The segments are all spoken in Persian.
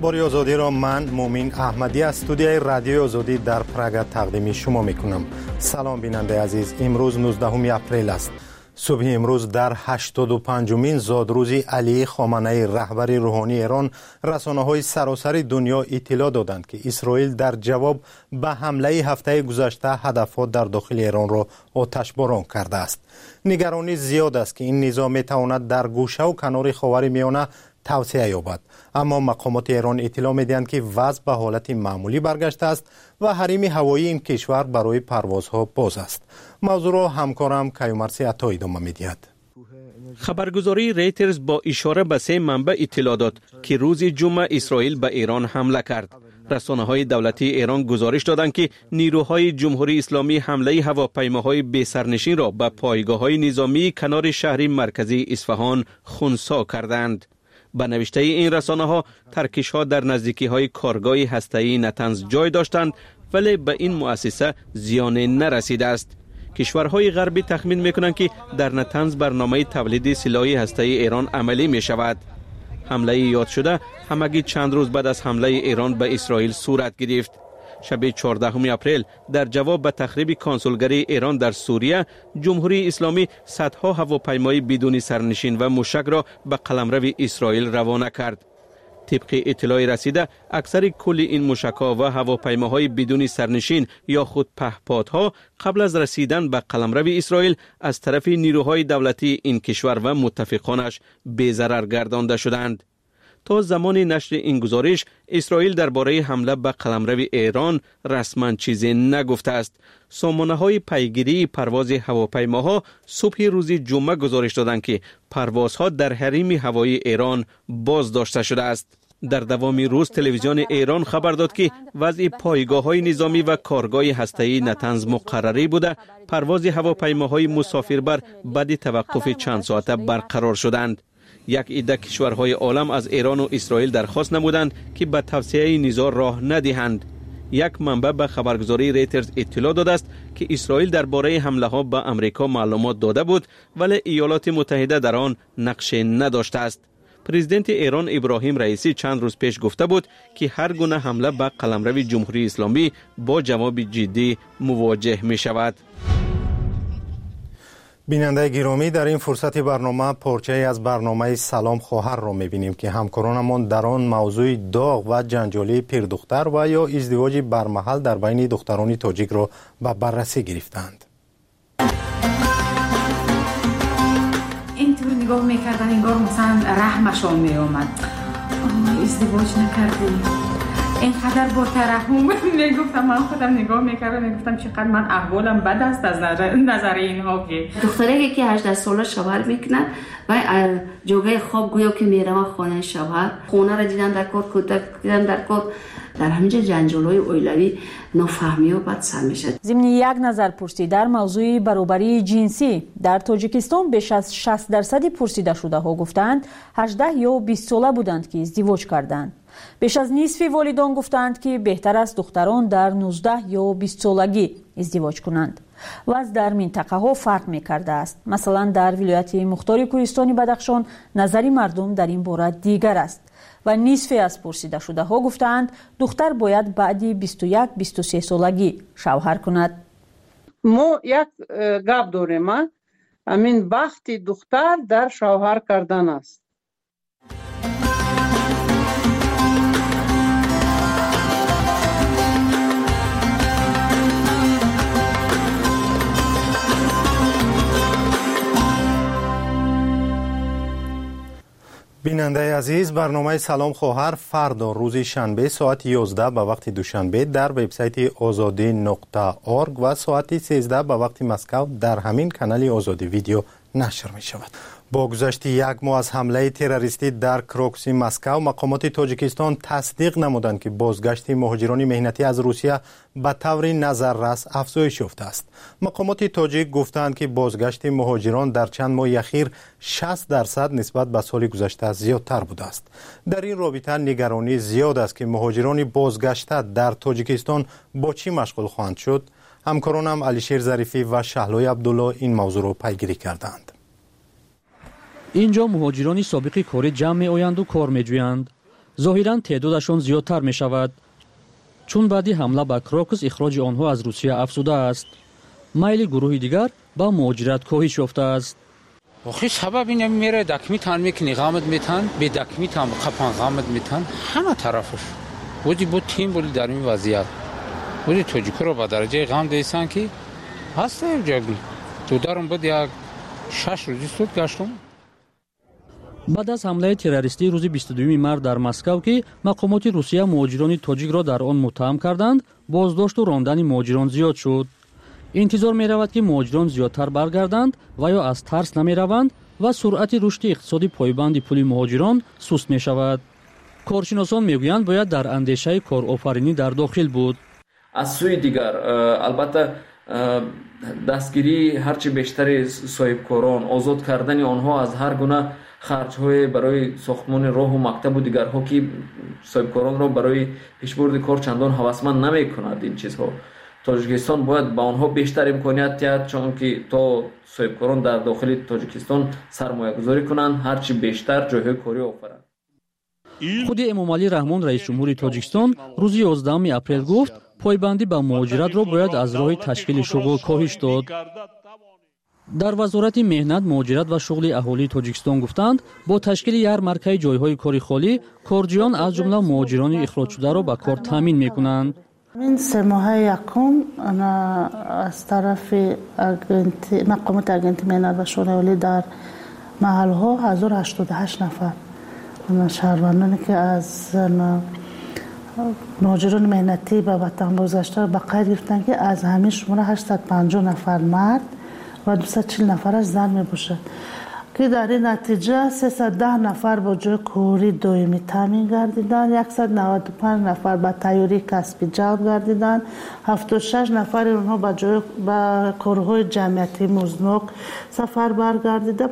اخبار آزادی را من مومین احمدی از استودیوی رادیو آزادی در پراگ تقدیم شما میکنم. سلام بیننده عزیز، امروز 19 اپریل است. صبح امروز در 85مین زادروز علی خامنه‌ای رهبر روحانی ایران، رسانه‌های سراسر دنیا اطلاع دادند که اسرائیل در جواب به حمله هفته گذشته هدفها در داخل ایران را آتشباران کرده است. نگرانی زیاد است که این نظام میتواند در گوشه و کنار خاورمیانه توسعه یابد، اما مقامات ایران اطلاع میدهند که وضع به حالت معمولی برگشته است و حریم هوایی این کشور برای پروازها باز است. موضوع را همکارم کیومرثی عطایی ادامه میدهد. خبرگزاری ریترز با اشاره به 3 منبع اطلاع داد که روز جمعه اسرائیل به ایران حمله کرد. رسانه‌های دولتی ایران گزارش دادند که نیروهای جمهوری اسلامی حمله هواپیماهای بی سرنشین را به پایگاه‌های نظامی کنار شهر مرکزی اصفهان خنثی کردند. به نوشته این رسانه‌ها، ترکش‌ها در نزدیکی‌های کارگاه هسته‌ای نتنز جای داشتند، ولی به این مؤسسه زیان نرسیده است. کشورهای غربی تخمین می‌کنند که در نتنز برنامه تولید سلاح هسته‌ای ایران عملی می‌شود. حمله یاد شده همگی چند روز بعد از حمله ایران به اسرائیل صورت گرفت. شب 14 اپریل در جواب به تخریب کنسولگری ایران در سوریه، جمهوری اسلامی صدها هواپیمای بدون سرنشین و موشک را به قلمرو اسرائیل روانه کرد. طبق اطلاع رسیده، اکثر کل این موشک‌ها و هواپیماهای بدون سرنشین یا خود پهپادها قبل از رسیدن به قلمرو اسرائیل از طرف نیروهای دولتی این کشور و متفقانش بی‌ضرر گردانده شدند. تا زمان نشر این گزارش، اسرائیل درباره حمله به قلمرو ایران رسما چیزی نگفته است. سامانه‌های پیگیری پرواز هواپیماها صبح روز جمعه گزارش دادند که پروازها در حریم هوایی ایران باز داشته شده است. در دوام روز تلویزیون ایران خبر داد که وضع پایگاه‌های نظامی و کارگاه هسته‌ای نتنز مقرری بوده، پرواز هواپیماهای مسافربر بعد توقف چند ساعته برقرار شدند. یک عده کشورهای عالم از ایران و اسرائیل درخواست نمودند که به توسعه نزاع راه ندهند. یک منبع به خبرگزاری ریترز اطلاع داده است که اسرائیل درباره حمله ها به امریکا معلومات داده بود، ولی ایالات متحده در آن نقش نداشته است. پرزیدنت ایران ابراهیم رئیسی چند روز پیش گفته بود که هر گونه حمله به قلمرو جمهوری اسلامی با جواب جدی مواجه می شود. بیننده گرامی، در این فرصت برنامه پارچه‌ای از برنامه سلام خواهر را می‌بینیم که همکارانمان در آن موضوع داغ و جنجالی پیردختر و یا ازدواج برمحل در بین دختران تاجیک را به بررسی گرفتند. اینطور نگاه می‌کردن انگار مثلا رحمشان می‌آمد. ازدواج نکردی، اینقدر با ترحم میگفتم. من خودم نگاه میکردم میگفتم چقدر من احوالم بد است از نظر اینها که دختری که 18 ساله شوهر میکنن و جوگه خواب گویا که میرم خانه شوهر، خونه را دیدن در کار، کودک دیدن در کار، در همینجا جنجال‌های اویلوی نافهمی و بد سر میشه. ضمن یک نظرپرسی در موضوع برابری جنسی در تاجیکستان بیش از 60% پرسیده شده ها گفتند 18 یا 20 ساله بودند که ازدواج کردند. بیش از نصف والدان گفتند که بهتر است دختران در 19 یا 20 سالگی ازدواج کنند. وضع در منطقه ها فرق می کرده است. مثلا در ولایت مختار کوهستانی بدخشان نظری مردم در این باره دیگر است و نصف از پرسیده شده ها گفتند دختر باید بعد 21-23 سالگی شوهر کند. ما یک گپ داریم، همین وقت دختر در شوهر کردن است. بیننده عزیز، برنامه سلام خواهر فردا روز شنبه ساعت 11 به وقت دوشنبه در وبسایت azadi.org و ساعت 13 به وقت مسکو در همین کانال آزادی ویدیو نشر می شود. با گذشت یک ماه از حمله تروریستی در کروکسی مسکو، مقامات تاجیکستان تصدیق نمودند که بازگشت مهاجران مهنتی از روسیه به طور نظررس افزایش یافته است. مقامات تاجیک گفتند که بازگشت مهاجران در چند ماه اخیر 60% نسبت به سال گذشته زیادتر بوده است. در این رابطه نگرانی زیاد است که مهاجران بازگشته در تاجیکستان با چی مشغول خواهند شد. همکارانم علیشیر ظریفی و شهلای عبدالله این موضوع را پیگیری کردند. اینجا مهاجرانی سابق کار جمع می آیند و کار می جویند. ظاهراً تعدادشان زیادتر می شود. چون بعدی حمله به کراکوس اخراج آنها از روسیه افزوده است. میل گروه دیگر با مهاجرت کاهش یافته است. آخه سبب اینه میره دکمی تان میکنی غامت میتن به دکمی تان قپان غامت میتن همه طرفش بودی بود تیم بودی در این وضعیت بودی توجیکو رو با درجه غام دیسان که هسته جاگی تو دارم بود یک 6 روزی سود گشتم. بعد از حمله تروریستی روز 22 مارس در مسکو که مقامات روسیه مهاجران تاجیک را در آن متهم کردند، بازداشت و راندن مهاجران زیاد شد. انتظار می رود که مهاجران زیادتر برگردند و یا از ترس نمی روند و سرعت رشد اقتصادی پایبند پول مهاجران سست می شود. کارشناسان می گویند باید در اندیشه کارآفرینی در داخل بود. از سوی دیگر البته دستگیری هرچی بیشتر صاحبکاران، آزاد کردن آنها از هر گونه خرج‌های برای ساختمان راه و مکتب و دیگرها که صاحبکاران را برای پیشبرد کار چندان هوسمند نمی‌کند. این چیزها تاجیکستان باید با آنها بیشتر امکانیت دهد چون که تا صاحبکاران در داخل تاجیکستان سرمایه گذاری کنند هرچی بیشتر جایهای کاری آفرند. خود امامعلی رحمان رئیس جمهور تاجیکستان روز 11 اپریل گفت پایبندی به مهاجرت را باید از راه تشکیل شغل کاهش داد. در وزارت مهنت، مهاجرت و شغل اهالی تاجیکستان گفتند با تشکیل یارمارکای جایهای کاری خالی، کارجویان از جمله مهاجران اخراج شده را به کار تامین می‌کنند. این 3 ماه یکم از طرف مقامات اگنتی مهنت و شغل اهالی در محل‌ها 1088 نفر شهروندانی که از مهاجران مهنتی به وطن بازگشته به قید گرفتند که از همین شماره 850 نفر مرد و 240 نفرش زن می باشد که در این نتیجه 310 نفر با جای کاری دائمی تامین گردیدند، 195 نفر به تیاری کسبی جلب گردیدند، 76 نفر اونها به کارهای جمعیتی مزنوک سفر برگردیده،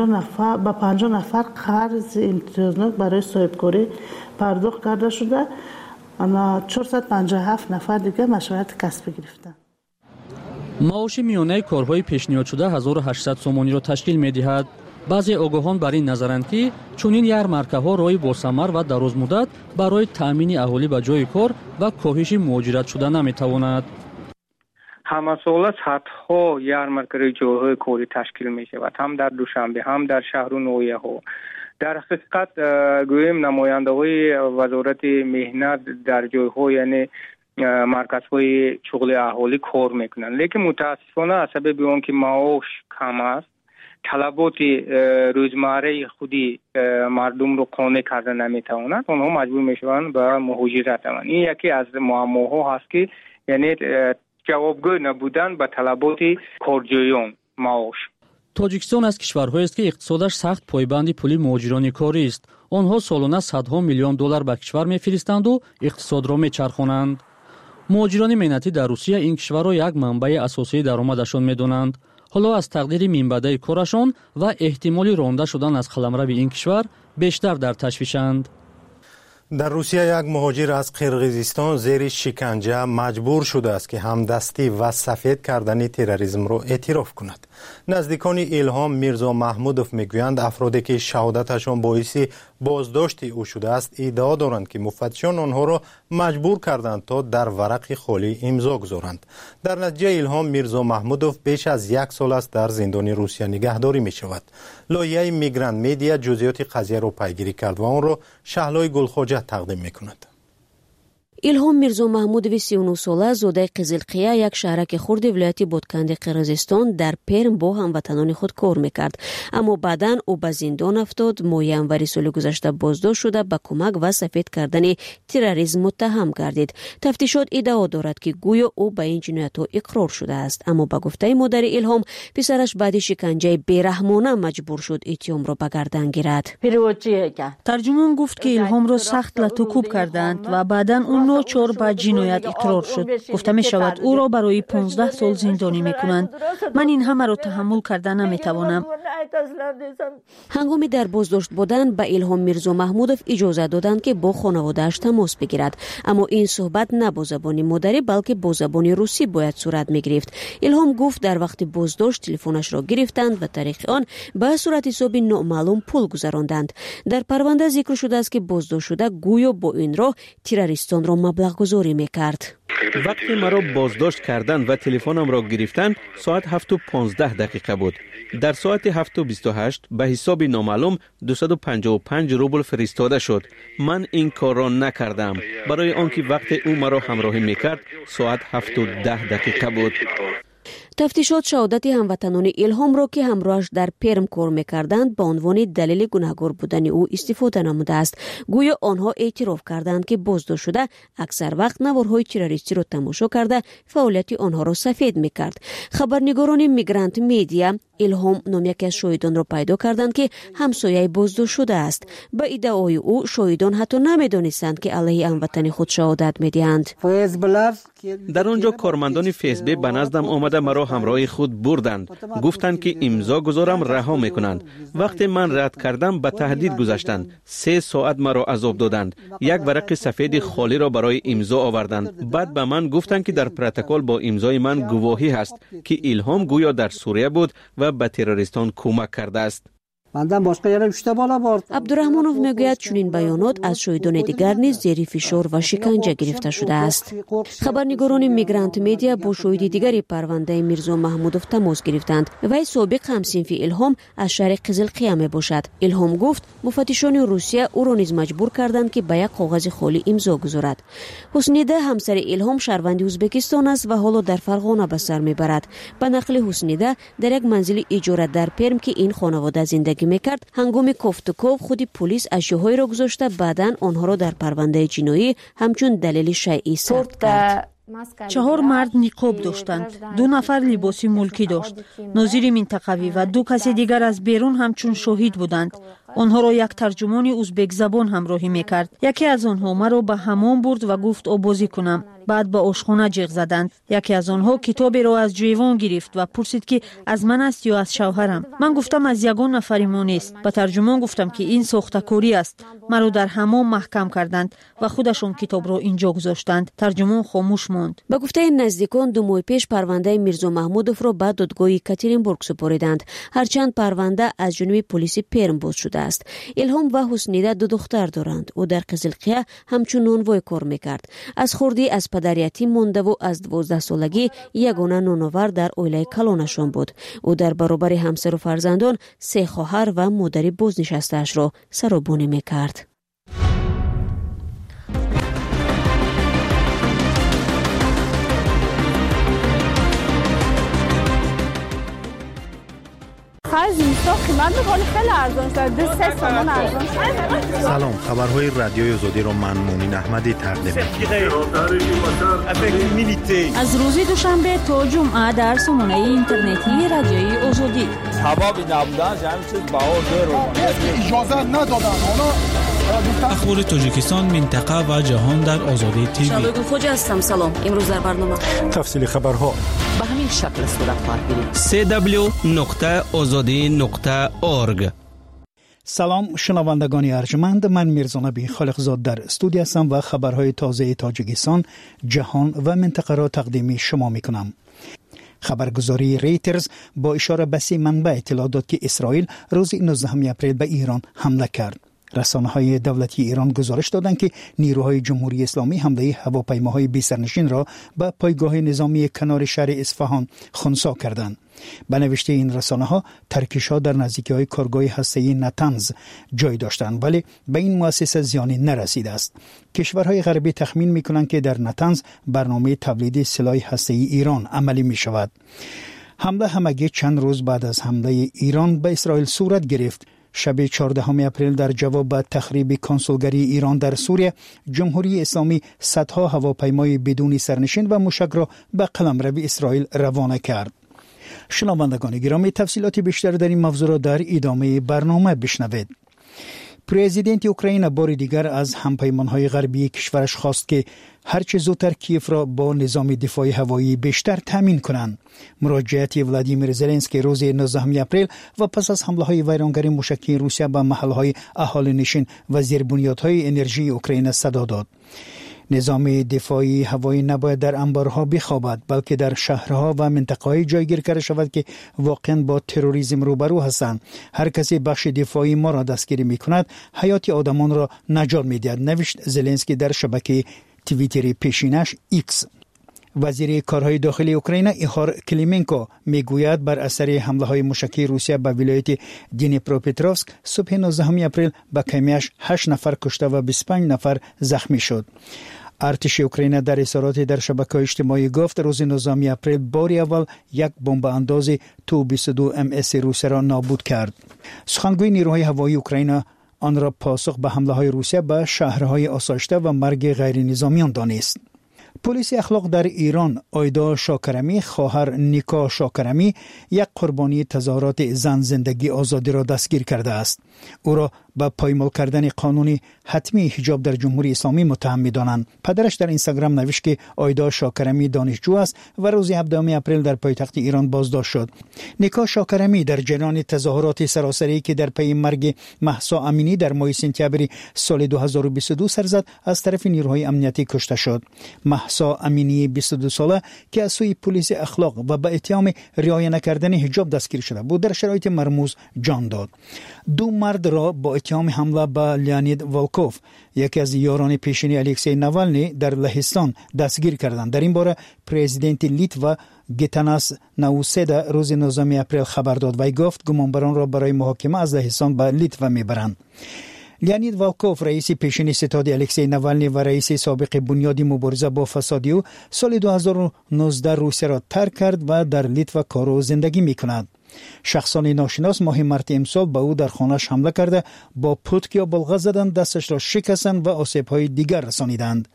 50 نفر قرض امتیازناک برای صاحبکاری پرداخت کرده شده، اما 457 نفر دیگه مشورت کسبی گرفتند. معاش میانه کارهای پیشنهاد شده 1800 سومانی را تشکیل می‌دهد. بعضی آگاهان بر این نظرند که چنین یارمارکه‌ها راهی باثمر و درازمدت برای تامین اهالی به جای کار و کاهش مهاجرت شده نمی‌تواند. همه سال صدها یارمارک‌های جایهای کاری تشکیل می‌شود، هم در دوشنبه هم در شهر و ناحیه‌ها. در حقیقت گویم نماینده‌های وزارت مهنت در جای‌ها یعنی مرکزهای شغل اهالی کار میکنن، لیکن متاسفانه از سبب اون که معاش کم است طلبات روزمره خودی مردم رو قانع کرده نمیتوانند، اونها مجبور میشوند به مهاجرت. این یکی از معماها هست که یعنی جوابگو نبودن به طلبات کارجویان معاش. تاجیکستان از کشورهایی است که اقتصادش سخت پایبند پول مهاجران کاری است. آنها سالانه صدها میلیون دلار به کشور میفرستند و اقتصاد را میچرخانند. مهاجران مهنتی در روسیه این کشور را یک منبع اساسی درآمدشان می‌دانند. حالا از تقدیر منبع کارشان و احتمال رانده شدن از قلمرو این کشور بیشتر در تشویشند. در روسیه یک مهاجر از قرقیزستان زیر شکنجه مجبور شده است که همدستی و سفید کردن تروریسم را اعتراف کند. نزدیکان الهام میرزا محمودوف میگویند افرادی که شهادتشان باعث بازداشت او شده است ادعا دارند که مفتشان آنها را مجبور کردند تا در ورق خالی امضا گذارند. در نتیجه الهام میرزا محمودوف بیش از 1 سال است در زندان روسیه نگهداری می شود. لایحه میگرانت میدیا جزئیات قضیه را پیگیری کرد و آن را شهلای گلخواجه تقدیم می کند. الهام میرزا محمودوی 39 ساله زاده قزلقیه یک شهرک خرد ولایت بادکنی قرقیزستان در پرم با هموطنان خود کار میکرد، اما بعداً او به زندان افتاد. ماه ینوری سال گذشته بازداشت شده به کمک و سفید کردن تروریسم متهم گردید. تفتیشات ادعا دارد که گویا او به این جنایت‌ها اقرار شده است، اما به گفته مادر الهام پسرش بعد شکنجه بیرحمانه مجبور شد اتهام را به گردن گیرد. ترجمان گفت که الهام را سخت لطوکوب کردند و بعداً اون ناچار به جنایت اقرار شد. گفته می شود او را برای 15 سال زندانی می کنند. من این همه را تحمل کرده نمی توانم. هنگامی در بازداشت بودن به ایلهام میرزا محمودوف اجازه دادند که با خانواده‌اش تماس بگیرد، اما این صحبت نه با زبان مادری بلکه با زبان روسی باید صورت می گرفت. ایلهام گفت در وقت بازداشت تلفنش را گرفتند و طریق آن به صورت حساب نامعلوم پول گذراندند. در پرونده ذکر شده است که بازداشت شده گویا با این راه تروریستان را مبلغ گذاری میکرد. وقتی مرا بازداشت کردند و تلفنم را گرفتند ساعت 7:15 بود. در ساعت 7:28 به حساب نامعلوم 255 روبل فرستاده شد. من این کار را نکردم، برای آنکه وقت او مرا همراهی میکرد ساعت 7:10 بود. تفتیشات شهادت هموطنان ایلهام را که همراهش در پرم کار میکردند به عنوان دلیل گناهکار بودن او استفاده نموده است. گویا آنها اعتراف کردند که بازداشت شده اکثر وقت نوارهای تروریستی را تماشا کرده فعالیت آنها را سفید میکرد. خبرنگاران میگرانت میدیا ایلهام نام یکی از شاهدان را پیدا کردند که همسایه بازداشت شده است. به ادعای او شاهدان حتی نمیدانستند که علیه هموطن خود شهادت میدهند. در آنجا کارمندان فیسبی به نزدم آمده مرا همراه خود بردند. گفتند که امضا گذارم رها میکنند. وقتی من رد کردم به تهدید گذاشتند. 3 ساعت مرا عذاب دادند. یک ورق سفید خالی را برای امضا آوردند. بعد به من گفتند که در پروتکل با امضای من گواهی هست که ایلهام گویا در سوریه بود و به تروریستان کمک کرده است. عبدالرحمنوف میگوید چنین بیانات از شاهدان دیگر نیز زیر فشار و شکنجه گرفته شده است. خبرنگاران میگرانت میدیا با شاهد دیگری پرونده میرزا محمودوف تماس گرفتند. وی سابق همصنف ایلهام از شهر قزلقیه میباشد. ایلهام گفت مفتشان روسیه او را نیز مجبور کردند که به یک کاغذ خالی امضا گذارد. حسنیده همسر ایلهام شهروند ازبکستان است و حالا در فرغانه به سر میبرد. به نقل حسنیده در یک منزل اجاره در پرم که این خانواده زندگی میکرد هنگام کوفتکوف خودی پلیس اشیاءهایی را گذاشته بعداً آنها را در پرونده جنایی همچون دلیل شیعی ثبت کرد. 4 مرد نقاب داشتند. 2 نفر لباسی ملکی داشت. ناظر منطقوی و 2 کس دیگر از بیرون همچون شاهد بودند. آنها را یک ترجمان ازبک زبان همراهی میکرد. یکی از آنها مرا به حمام برد و گفت آبازی کنم. بعد به آشخانه جیغ زدند. یکی از آنها کتابی را از جیوان گرفت و پرسید که از من است یا از شوهرم. من گفتم از یگان نفر ما نیست. به ترجمان گفتم که این ساخته‌کاری است. مرا در حمام محکم کردند و خودشون کتاب را اینجا گذاشتند. ترجمان خاموش ماند. به گفته نزدیکان 2 ماه پیش پرونده میرزا محمودوف را به دادگاه یکاترینبورگ سپردند. هرچند پرونده از جانب پلیس پرم باز شده است. ایلهام و حسنیده 2 دختر دارند. او در قزلقیه همچون نانوای کار میکرد. از خوردی از پدر یتیم مانده و از 12 سالگی یگانه نانآور در اویله کلانشان بود. او در برابر همسر و فرزندان 3 خواهر و مادر بازنشسته‌اش را سرابانی میکرد. سلام، خبرهای رادیوی آزادی را من مومن احمدی تقدیم می‌کنم. از روز دوشنبه تا جمعه در سامانه اینترنتی رادیوی آزادی. حبابی نبودن همین چیز بهار اجازه ندادن. اخبار تاجیکستان، منطقه و جهان در آزادی تیوی. شبگو خوجا هستم. سلام. امروز در برنامه تفصیل خبرها به همین شکل صورت خواهد گرفت. www.azadi.org. سلام شنوندگان ارجمند، من میرزا نبی خالقزاد در استودیو هستم و خبرهای تازه تاجیکستان، جهان و منطقه را تقدیم شما میکنم. خبرگزاری ریترز با اشاره به 3 منبع اطلاع داد که اسرائیل روز 19 اپریل به ایران حمله کرد. رسانه‌های دولتی ایران گزارش دادند که نیروهای جمهوری اسلامی حمله هواپیماهای بی‌سرنشین را به پایگاه نظامی کنار شهر اصفهان خنثی کردند. به نوشته این رسانه‌ها ترکش‌ها در نزدیکی‌های کارگاه هسته‌ای نتنز جای داشتند ولی به این مؤسسه زیانی نرسیده است. کشورهای غربی تخمین می‌کنند که در نتنز برنامه تولید سلاح هسته‌ای ایران عملی می‌شود. حمله همگی چند روز بعد از حمله ایران به اسرائیل صورت گرفت. شب 14 اپریل در جواب به تخریب کنسولگری ایران در سوریه، جمهوری اسلامی صدها هواپیمای بدون سرنشین و موشک را به قلمرو اسرائیل روانه کرد. شنوندگان گرامی، تفصیلات بیشتر در این موضوع را در ادامه برنامه بشنوید. پرزیدنت اوکراین بار دیگر از همپیمانهای غربی کشورش خواست که هرچه زودتر کیف را با نظام دفاعی هوایی بیشتر تامین کنند. مراجعت ولادیمیر زلنسکی روز 19 اپریل و پس از حمله‌های ویرانگر موشکی روسیه به محل‌های اهالینشین و زیربنیادهای انرژی اوکراین صدا داد. نظام دفاعی هوایی نباید در انبارها بخوابد، بلکه در شهرها و منطقه‌های جایگیر کرده شود که واقعا با تروریسم روبرو هستند. هر کسی بخش دفاعی ما را دستگیری می‌کند، حیات آدمان را نجات می‌دهد، نوشت زلنسکی در شبکه توییتری پیشینش ایکس. وزیر کارهای داخلی اوکراین ایهار کلیمنکو میگوید بر اثر حمله‌های موشکی روسیه به ولایت دنیپروپتروفسک صبح 19 اپریل به کمیش 8 نفر کشته و 25 نفر زخمی شد. ارتش اوکراین در اظهاراتی در شبکه‌های اجتماعی گفت روز 19 اپریل بار اول یک بمب انداز تو 22 MS روسیه را نابود کرد. سخنگوی نیروهای هوایی اوکراین آن را پاسخ به حمله‌های روسیه به شهرهای آسایشته و مرگ غیر نظامیان دانست. پلیس اخلاق در ایران آیدا شاکرمی خواهر نیکا شاکرمی یک قربانی تظاهرات زن زندگی آزادی را دستگیر کرده است. او را به پایمال کردن قانون حتمی حجاب در جمهوری اسلامی متهم می‌دانند. پدرش در اینستاگرام نوشت که آیدا شاکرمی دانشجو است و روز 17 اپریل در پایتخت ایران بازداشت شد. نیکا شاکرمی در جریان تظاهرات سراسری که در پی مرگ مهسا امینی در ماه سپتامبر سال 2022 سر زد از طرف نیروهای امنیتی کشته شد. مهسا امینی 22 ساله که از سوی پلیس اخلاق و به اتهام رعایت نکردن حجاب دستگیر شده بود در شرایط مرموز جان داد. دو مرد را با اتهام حمله به لیانید والکوف یکی از یاران پیشین الکسی ناوالنی در لهستان دستگیر کردند. در این باره پرزیدنت لیتوا گیتاناس ناوسیدا روز 19 اپریل خبر داد و گفت گمانبران را برای محاکمه از لهستان به لیتوا میبرند. لیانید والکوف رئیس پیشین ستاد الکسی ناوالنی و رئیس سابق بنیاد مبارزه با فساد او سال 2019 روسیه را ترک کرد و در لیتوا کار و زندگی میکند. شخصان ناشناس ماه مارت امسال به او در خانه‌اش حمله کرده با پتک یا بلغه زدند، دستش را شکستند و آسیب‌های دیگر رسانیدند.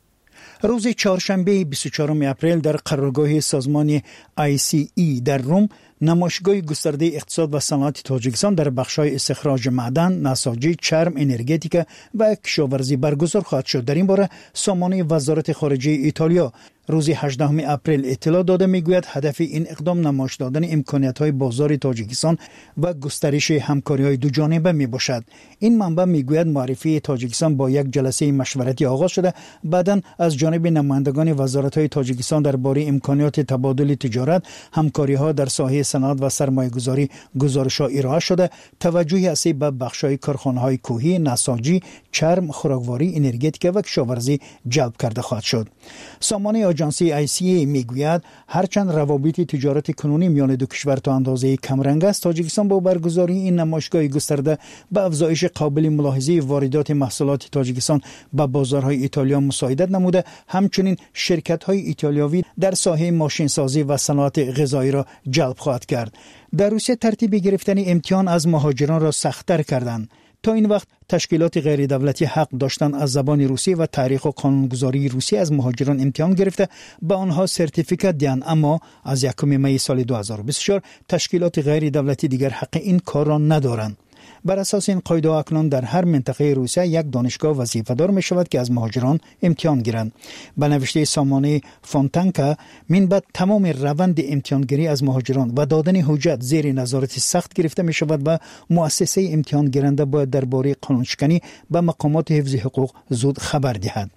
روز چهارشنبه 24 اپریل در قرارگاه سازمان ICE در روم نمایشگاه گسترده اقتصاد و صنعت تاجیکستان در بخش‌های استخراج معدن، نساجی، چرم، انرژتیک و کشاورزی برگزار خواهد شد. در این باره سامانه وزارت خارجه ایتالیا روز 18 اپریل اطلاع داده میگوید هدف این اقدام نمایش دادن امکانیت‌های بازار تاجیکستان و گسترش همکاری‌های دوجانبه میباشد. این منبع میگوید معرفی تاجیکستان با یک جلسه مشورتی آغاز شده، بعداً از جانب نمایندگان وزارت‌های تاجیکستان درباره امکانات تبادل تجارت، همکاری‌ها در ساحه صنعت و سرمایه‌گذاری گزارش‌ها ارائه شده. توجه اصلی به بخش‌های کارخانه‌های کوهی، نساجی، چرم، خوراکواری، انرژتیک و کشاورزی جلب کرده خواهد شد. سامانه آژانسی ICA میگوید هرچند روابط تجارت کنونی میان دو کشور تا اندازه کمرنگ است، تاجیکستان با برگزاری این نمایشگاه گسترده به افزایش قابل ملاحظه واردات محصولات تاجیکستان به بازارهای ایتالیا مساعدت نموده. همچنین شرکت‌های ایتالیایی در ساحه ماشینسازی و صنعت غذایی را جلب خواهد کرد. در روسیه ترتیب گرفتن امتحان از مهاجران را سخت‌تر کردند. تا این وقت تشکیلات غیر دولتی حق داشتند از زبان روسی و تاریخ و قانونگذاری روسی از مهاجران امتحان گرفته به آنها سرتیفیکات دهند، اما از 1 می سال 2024 تشکیلات غیر دولتی دیگر حق این کار را ندارند. بر اساس این قاعده اکنون در هر منطقه روسیه یک دانشگاه وظیفه‌دار می شود که از مهاجران امتحان گیرند. به نوشته سامانه فونتانکا من بعد تمام روند امتحانگیری از مهاجران و دادن حجت زیر نظارت سخت گرفته می شود و مؤسسه امتحان گیرنده باید درباره قانونشکنی به مقامات حفظ حقوق زود خبر دهد.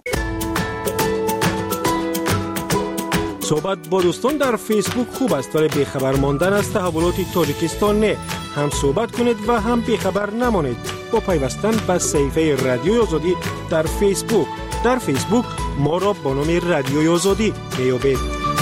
صحبت با دوستان در فیسبوک خوب است، ولی بیخبر ماندن از تحولات تاجیکستان نه. هم صحبت کنید و هم بیخبر نمانید با پیوستن به صفحه رادیوی آزادی در فیسبوک. در فیسبوک ما را با نام رادیوی آزادی میابید.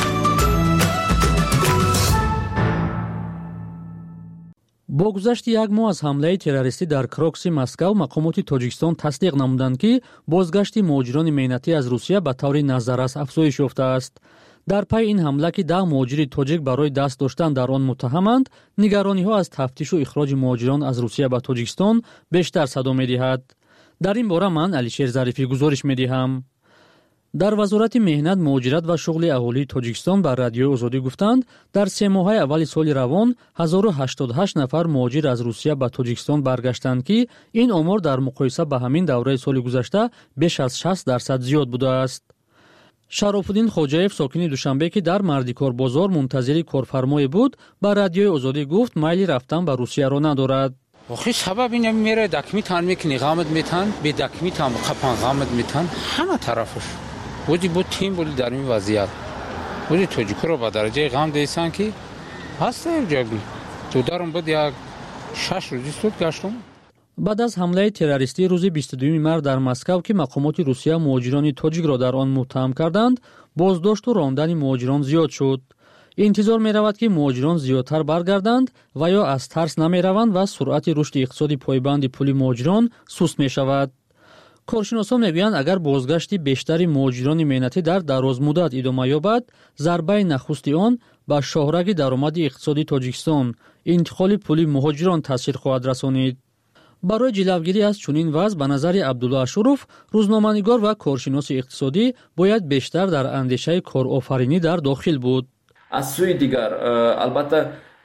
با گذشت یک ماه از حمله تروریستی در کروکسی مسکو، مقامات تاجیکستان تصدیق نمودند که بازگشت مهاجران مهنتی از روسیه به طور نظررس افزایش یافته است. در پی این حمله که 10 مهاجر تاجیک برای دست داشتن در آن متهمند، نگرانی‌ها از تفتیش و اخراج مهاجران از روسیه به تاجیکستان بیشتر صدا می‌دهد. در این باره من علیشیر ظریفی گزارش می‌دهم. дар вазорати меҳнат, муҳоҷират ва шуғли аҳолии Тоҷикистон ба радиои Озодӣ гуфтанд, дар 3 моҳаи аввали соли равон 1088 нафар муҳоҷир аз Русия ба Тоҷикистон баргаштанд, ки ин омор дар муқоиса ба ҳамин давраи соли гузашта беш аз 60% зиёд будааст. Шарофуддин Хоҷаев, сокини Душанбе, ки дар Мардикор бозор мунтазири корфармое буд, ба радиои Озодӣ гуфт майли рафтан ба Русияро надорад. آخه سبب اینه میره دکمی تان میکنی غامت میتن به دکمی تام قپان غامت میتن همه طرفش بودی بود تیم بولی در این وضعیت بودی توجیکو رو با درجه غام دیسان که هسته جاگی تو دارم بود یک 6 روزی سود گشتم. بعد از حمله تروریستی روز 22 مارس در مسکو که مقامات روسیه مهاجران تاجیک را در آن متهم کردند، بازداشت و راندن مهاجران زیاد شد. انتظار می رود که مهاجران زیادتر برگردند و یا از ترس نمی روند و سرعت رشد اقتصادی پایبند پول مهاجران سست می شود. کارشناسان می گویند اگر بازگشت بیشتر مهاجران مهنتی در دراز مدت ادامه یابد، ضربه نخست آن به شاهرگ درآمد اقتصادی تاجیکستان، انتقال پول مهاجران تاثیر خواهد رسانید. برای جلوگیری از چنین وضع به نظر عبدالله اشرف، روزنامه‌نگار و کارشناس اقتصادی باید بیشتر در اندیشه کارآفرینی در داخل بود. از سوی دیگر البته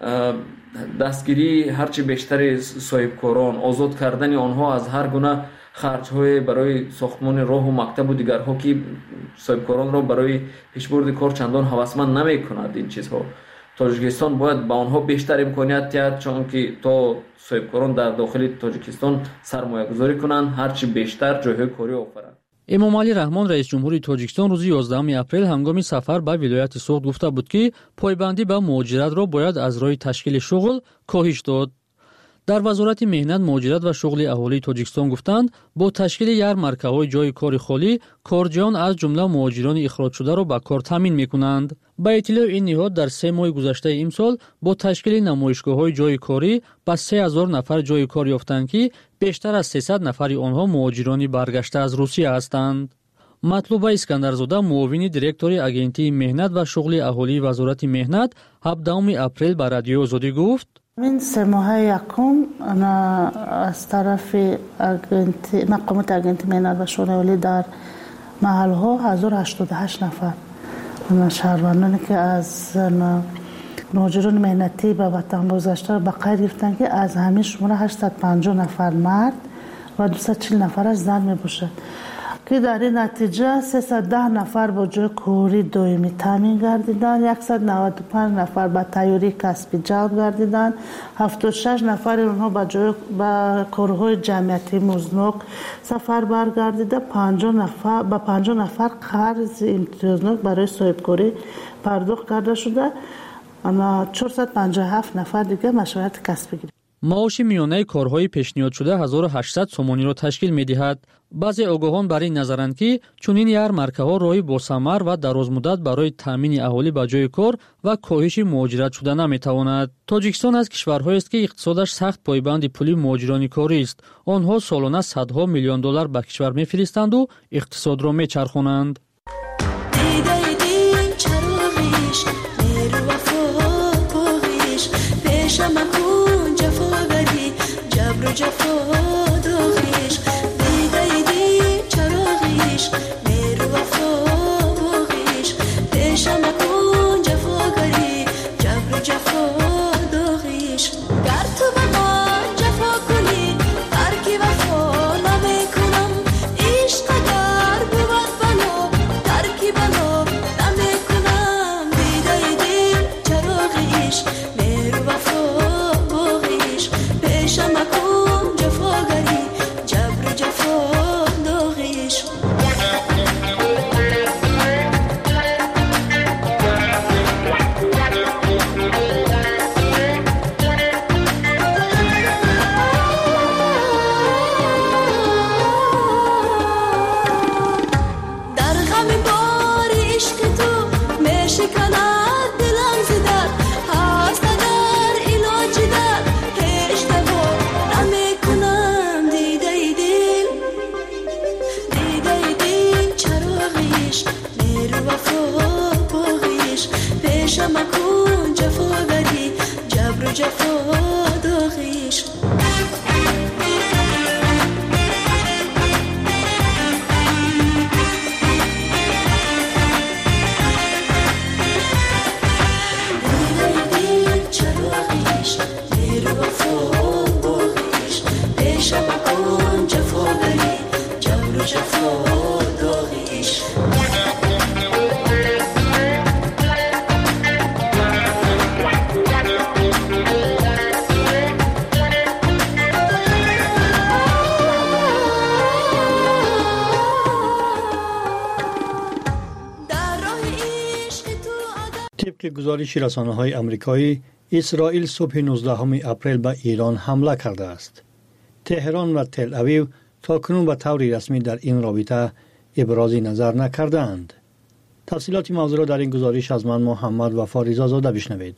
دستگیری هرچی بیشتر صاحبکاران، آزاد کردن آنها از هر گونه خرج‌های برای ساختمان راه و مکتب و دیگرها که صاحبکاران را برای پیشبرد کار چندان هوسمند نمی‌کند. این چیزها تاجیکستان باید به آنها بیشتر امکانیت دهد، چون که تا صاحبکاران در داخل تاجیکستان سرمایه گذاری کنند هرچی بیشتر جایهای کاری آفرند. امامعلی رحمان رئیس جمهوری تاجیکستان روز 11 اپریل هنگام سفر به ولایت سوخت گفته بود که پایبندی به مهاجرت را باید از راه تشکیل شغل کاهش داد. در وزارت مهنت، مهاجرت و شغل اهالی تاجیکستان گفتند با تشکیل یارمارکه‌های جای کار خالی، کارجویان از جمله مهاجران اخراج شده را به کار تامین می‌کنند. با اطلاع این نهاد در 3 ماه گذشته امسال با تشکیل نمایشگاه‌های جای کاری با 3000 نفر جای کار یافتند که بیشتر از 300 نفر آنها مهاجران برگشته از روسیه هستند. مطلوبه اسکندرزاده، معاون دیرکتور اگنتی مهنت و شغل اهالی وزارت مهنت، 17 اپریل به رادیو آزادی گفت: این 3 ماه یکم از طرف مقامات اگنتی مهنت و شغل اهالی در محل ها 1088 نفر شهروندانی که از مهاجران مهنتی به وطن بازگشته به قید گرفتند که از همین شماره 850 نفر مرد و 240 نفرش زن می باشد که در این نتیجه 310 نفر با جای کاری دائمی تامین گردیدند، 195 نفر به تیاری کسبی جلب گردیدند، 76 نفر اونها به کارهای جمعیتی مزنوک سفر برگردیده، 50 نفر قرض امتیازناک برای صاحبکاری پرداخت کرده شده، اما 457 نفر دیگه مشورت کسبی گرفت. معاش میانه کارهای پیشنهاد شده 1800 سومانی را تشکیل می‌دهد. بعضی آگاهان بر این نظرند که چنین یارمارکه‌ها راهی با ثمر و درازمدت برای تامین اهالی به جای کار و کاهش مهاجرت شده نمی‌تواند. تاجیکستان از کشورهایی است که اقتصادش سخت پایبند پول مهاجران کاری است. آنها سالانه صدها میلیون دلار به کشور می‌فرستند و اقتصاد را می‌چرخانند. طبق گزارش رسانه‌های آمریکایی، اسرائیل صبح 19 اپریل به ایران حمله کرده است. تهران و تل اویو تاکنون به طور رسمی در این رابطه ابراز نظر نکردند. تفصیلات موضوع را در این گزارش از من محمد وفا رضازاده بشنوید.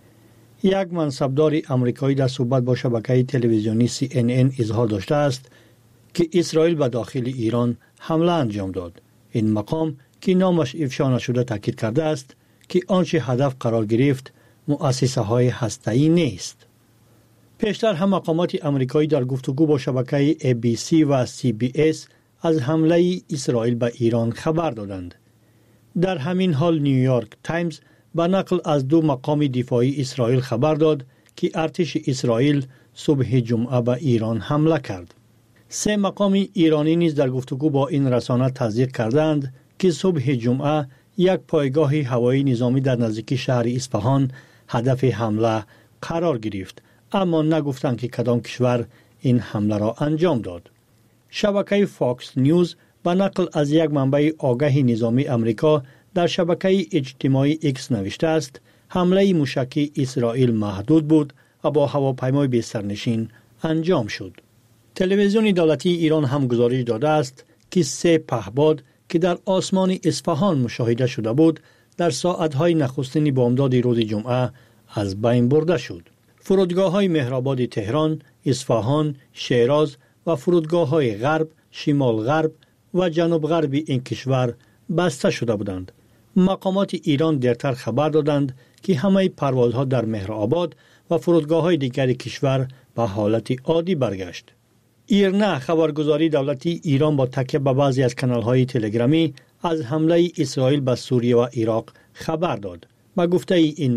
یک منصبدار آمریکایی در صحبت با شبکه تلویزیونی CNN اظهار داشته است که اسرائیل به داخل ایران حمله انجام داد. این مقام که نامش افشا نشده تاکید کرده است که آنچه هدف قرار گرفت مؤسسه های هسته‌ای نیست. پیشتر هم مقامات آمریکایی در گفتگو با شبکه ABC و CBS از حمله اسرائیل به ایران خبر دادند. در همین حال نیویورک تایمز به نقل از دو مقام دفاعی اسرائیل خبر داد که ارتش اسرائیل صبح جمعه به ایران حمله کرد. سه مقام ایرانی نیز در گفتگو با این رسانه تصدیق کردند که صبح جمعه یک پایگاه هوایی نظامی در نزدیکی شهر اصفهان هدف حمله قرار گرفت، اما نگفتند که کدام کشور این حمله را انجام داد. شبکه فاکس نیوز به نقل از یک منبع آگاه نظامی آمریکا در شبکه اجتماعی ایکس نوشته است حمله موشکی اسرائیل محدود بود و با هواپیمای بی سرنشین انجام شد. تلویزیون دولتی ایران هم گزارش داده است که 3 پهپاد که در آسمان اصفهان مشاهده شده بود در ساعتهای نخستین بامداد روز جمعه از بین برده شد. فرودگاه‌های مهرآباد تهران، اصفهان، شیراز و فرودگاه‌های غرب، شمال غرب و جنوب غرب این کشور بسته شده بودند. مقامات ایران دیرتر خبر دادند که همه پروازها در مهرآباد و فرودگاه‌های دیگر کشور به حالت عادی برگشت. ایرنا خبرگزاری دولتی ایران با تکیه به بعضی از کانال‌های تلگرامی از حمله اسرائیل به سوریه و عراق خبر داد. به گفته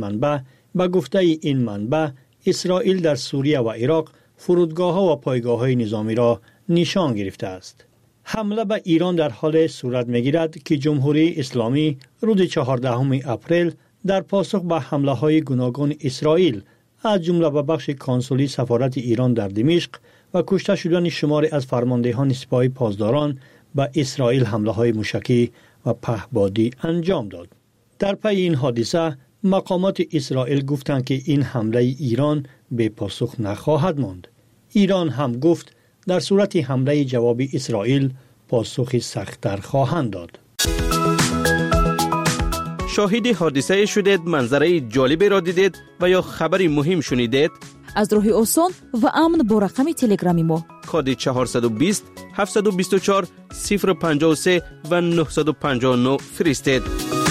این منبع اسرائیل در سوریه و عراق فرودگاه‌ها و پایگاه‌های نظامی را نشان گرفته است. حمله به ایران در حال صورت می‌گیرد که جمهوری اسلامی روز 14 اپریل در پاسخ به حمله‌های گوناگون اسرائیل از جمله به بخش کنسولی سفارت ایران در دمشق و کشته شدن شماری از فرماندهان سپاه پاسداران به اسرائیل حمله‌های موشکی و پهپادی انجام داد. در پی این حادثه مقامات اسرائیل گفتند که این حمله ایران به پاسخ نخواهد ماند. ایران هم گفت در صورت حمله جوابی اسرائیل پاسخ سخت‌تر خواهند داد. شاهد حادثه شدید، منظره جالبی را دیدید و یا خبری مهم شنیدید؟ از راه آسان و امن با رقم تلگرامی ما کد 420 724 053 و 959 فرستید.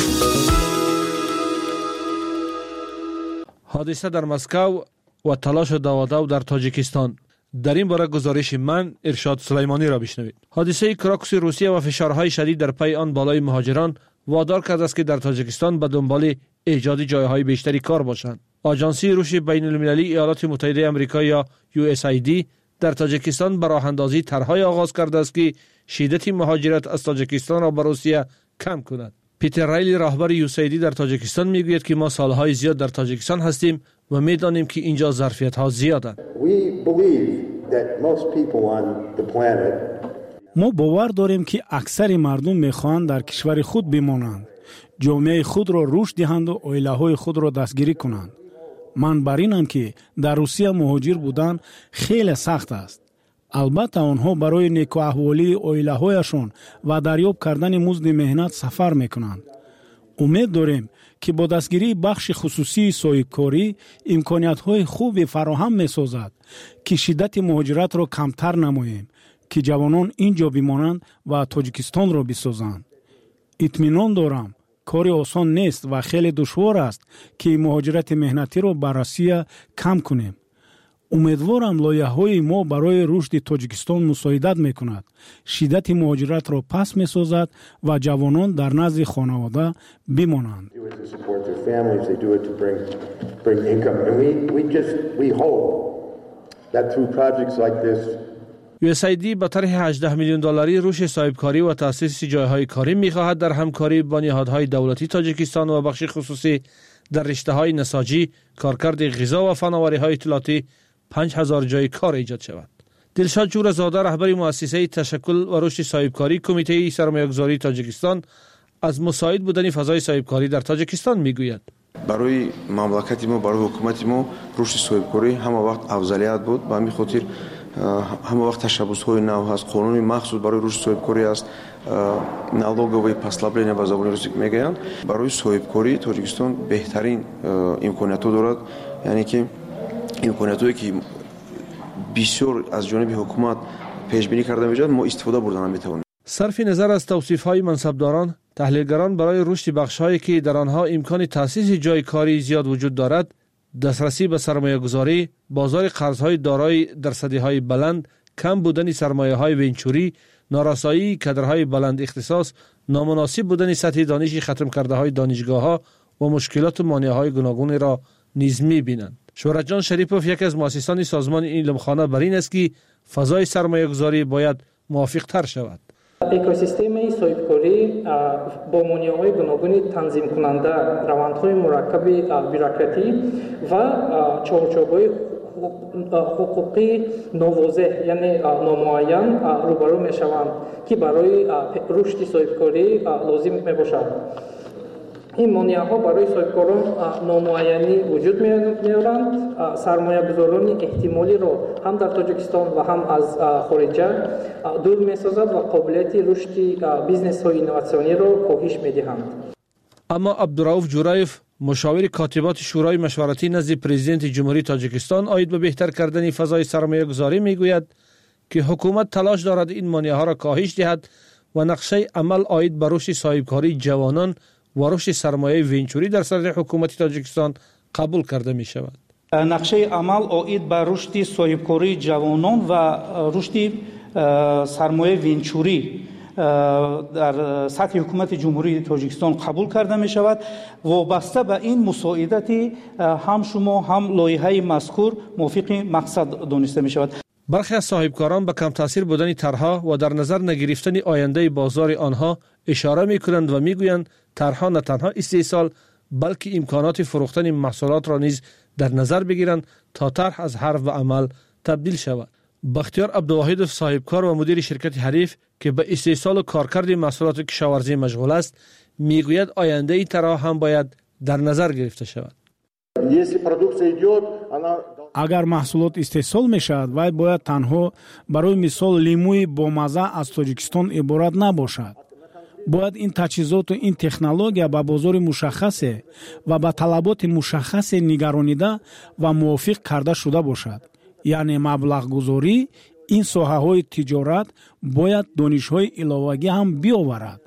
حادثه در مسکو و تلاش داودو در تاجیکستان. در این باره گزارش من ارشاد سلیمانی را بشنوید. حادثه کراکس روسیه و فشارهای شدید در پی آن بالای مهاجران وادار کرده است که در تاجیکستان به دنبال ایجاد جایهای بیشتری کار باشند. آژانسی روش بین المللی ایالات متحده آمریکا یا USAID در تاجیکستان به راه اندازی طرح‌های آغاز کرده است که شدت مهاجرت از تاجیکستان را به روسیه کم کند. پیتر ریلی رهبر USAID در تاجیکستان میگوید که ما سالهای زیاد در تاجیکستان هستیم و میدانیم که اینجا ظرفیت‌ها زیادند. ما باور داریم که اکثر مردم میخواهند در کشور خود بمانند، جامعه خود را رشد دهند و عائله‌های خود را دستگیری کنند. من بر اینم که در روسیه مهاجر بودن خیلی سخت است. البته آنها برای نیک احوالی عائله‌هایشان و دریافت کردن مزد مهنت سفر میکنند. امید داریم که با دستگیری بخش خصوصی صاحبکاری امکانیت‌های خوبی فراهم می‌سازد که شدت مهاجرت را کمتر نماییم که جوانان اینجا بمانند و تاجیکستان را بسازند. اطمینان دارم کاری آسان نیست و خیلی دشوار است که مهاجرت مهنتی را بر روسیه کم کنیم. امیدوارم لایحه‌های ما برای رشد تاجیکستان مساعدت می‌کند، شدت مهاجرت را پس می‌سازد و جوانان در نزد خانواده بمانند. USAID با طرح 18 میلیون دلاری روش صاحبکاری و تأسیس جایهای کاری می‌خواهد در همکاری با نهادهای دولتی تاجیکستان و بخش خصوصی در رشته‌های نساجی، کارکرد غذا و فناوری‌های اطلاعاتی 5000 جای کار ایجاد شود. دلشاد جورزاده رهبر مؤسسه تشکل و رشد صاحبکاری کمیته سرمایه‌گذاری تاجیکستان از مساعد بودن فضای صاحبکاری در تاجیکستان میگوید. برای مملکت ما، برای حکومت ما رشد صاحبکاری همه وقت افضلیت بود. به همین خاطر همه وقت تشبس‌های نو هست، قانون مخصوص برای رشد صاحبکاری است، налоговые послабления به زبان روسی میگن. برای صاحبکاری تاجیکستان بهترین امکانات دارد، یعنی که امکاناتی که بسیار از جانب حکومت پیش بینی کرده میشد ما استفاده بردن میتوانیم. صرف نظر از توصیف‌های منصبداران، تحلیلگران برای رشد بخش‌هایی که در آنها امکان تأسیس جای کاری زیاد وجود دارد، دسترسی به سرمایه‌گذاری، بازار قرض‌های دارای درصدی‌های بلند، کم بودن سرمایه‌های ونچوری، نارسایی کادرهای بلند اختصاص، نامناسب بودن سطح دانش ختم کرده‌های دانشگاه‌ها و مشکلات و مانع‌های گوناگون را نیز می‌بینند. شهرتجان شریپوف یک از مؤسسان سازمان علمخانه بر این است که فضای سرمایه‌گذاری باید موافق‌تر شود. اکوسیستم صاحبکاری با مانع‌های گوناگون تنظیم کننده، روندهای مرکب بیروکراتی و چارچوب‌های حقوقی نوواضح یعنی نامعین روبرو می‌شوند که برای رشد صاحبکاری لازم می‌باشد. این مانع‌ها برای صاحبکاران نامعینی وجود می‌آورند. سرمایه‌گذاران احتمالی را هم در تاجیکستان و هم از خارج دور می‌سازد و قابلیت رشد بیزنس‌های اینوواسیونی را کاهش می‌دهند. اما عبدالرؤوف جورایف، مشاور کاتبات شورای مشورتی نزد پرزیدنت جمهوری تاجیکستان عاید به بهتر کردن فضای سرمایه‌گذاری میگوید که حکومت تلاش دارد این مانع‌ها را کاهش دهد و نقشه عمل عاید به رشد صاحبکاری جوانان و رشد سرمایه ونچوری در صدر حکومت تاجیکستان قبول کرده می شود. نقشه عمل عاید به رشد صاحبکاری جوانان و رشد سرمایه ونچوری در سطح حکومت جمهوری تاجیکستان قبول کرده می شود. وابسته به این مساعدت هم شما هم لایحه مذکور موافق مقصد دانسته می شود. برخی از صاحبکاران به کم تاثیر بودن طرح‌ها و در نظر نگرفتن آینده بازار آنها اشاره می کنند و می گویند طرح‌ها نه تنها استحصال بلکه امکانات فروختن محصولات را نیز در نظر بگیرند تا طرح از حرف و عمل تبدیل شود. بختیار عبدالواحد صاحبکار و مدیر شرکت حریف که به استحصال و کارکرد محصولات کشاورزی مشغول است میگوید آینده این طرح هم باید در نظر گرفته شود. اگر محصولات استحصال می شود وای باید تنها برای مثال لیموی با مزه از تاجیکستان عبارت نباشد. باید این تجهیزات و این تکنولوژیا به بازار مشخص و به طلبات مشخص نگرانیده و موافق کرده شده باشد. یعنی مبلغ گذاری این ساحه های تجارت باید دانش های علاوگی هم بیاورد.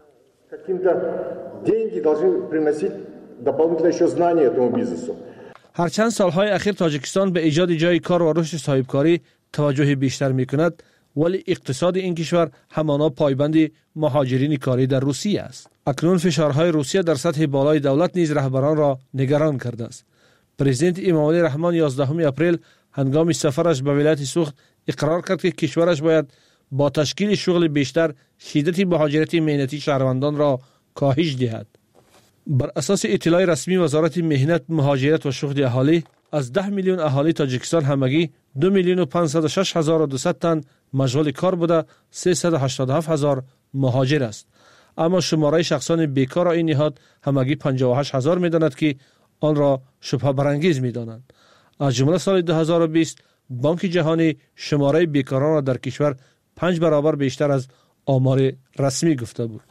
هرچند سالهای اخیر تاجیکستان به ایجاد جای کار و رشد صاحبکاری توجه بیشتر میکند، ولی اقتصاد این کشور همانا پایبند مهاجرین کاری در روسیه است. اکنون فشارهای روسیه در سطح بالای دولت نیز رهبران را نگران کرده است. پرزیدنت امامعلی رحمان 11 اپریل هنگام سفرش به ولایت سوخت اقرار کرد که کشورش باید با تشکیل شغل بیشتر شدت مهاجرت مهنتی شهروندان را کاهش دهد. بر اساس اطلاع رسمی وزارت مهنت، مهاجرت و شغل اهالی، از 10 میلیون اهالی تاجیکستان همگی 2,506,200 تن مشغول کار بوده، 387,000 مهاجر است. اما شماره شخصان بیکار این نهاد همگی 58,000 می‌داند که آن را شبهه برانگیز می‌دانند. از جمله سال 2020 بانک جهانی شماره بیکاران را در کشور 5 برابر بیشتر از آمار رسمی گفته بود.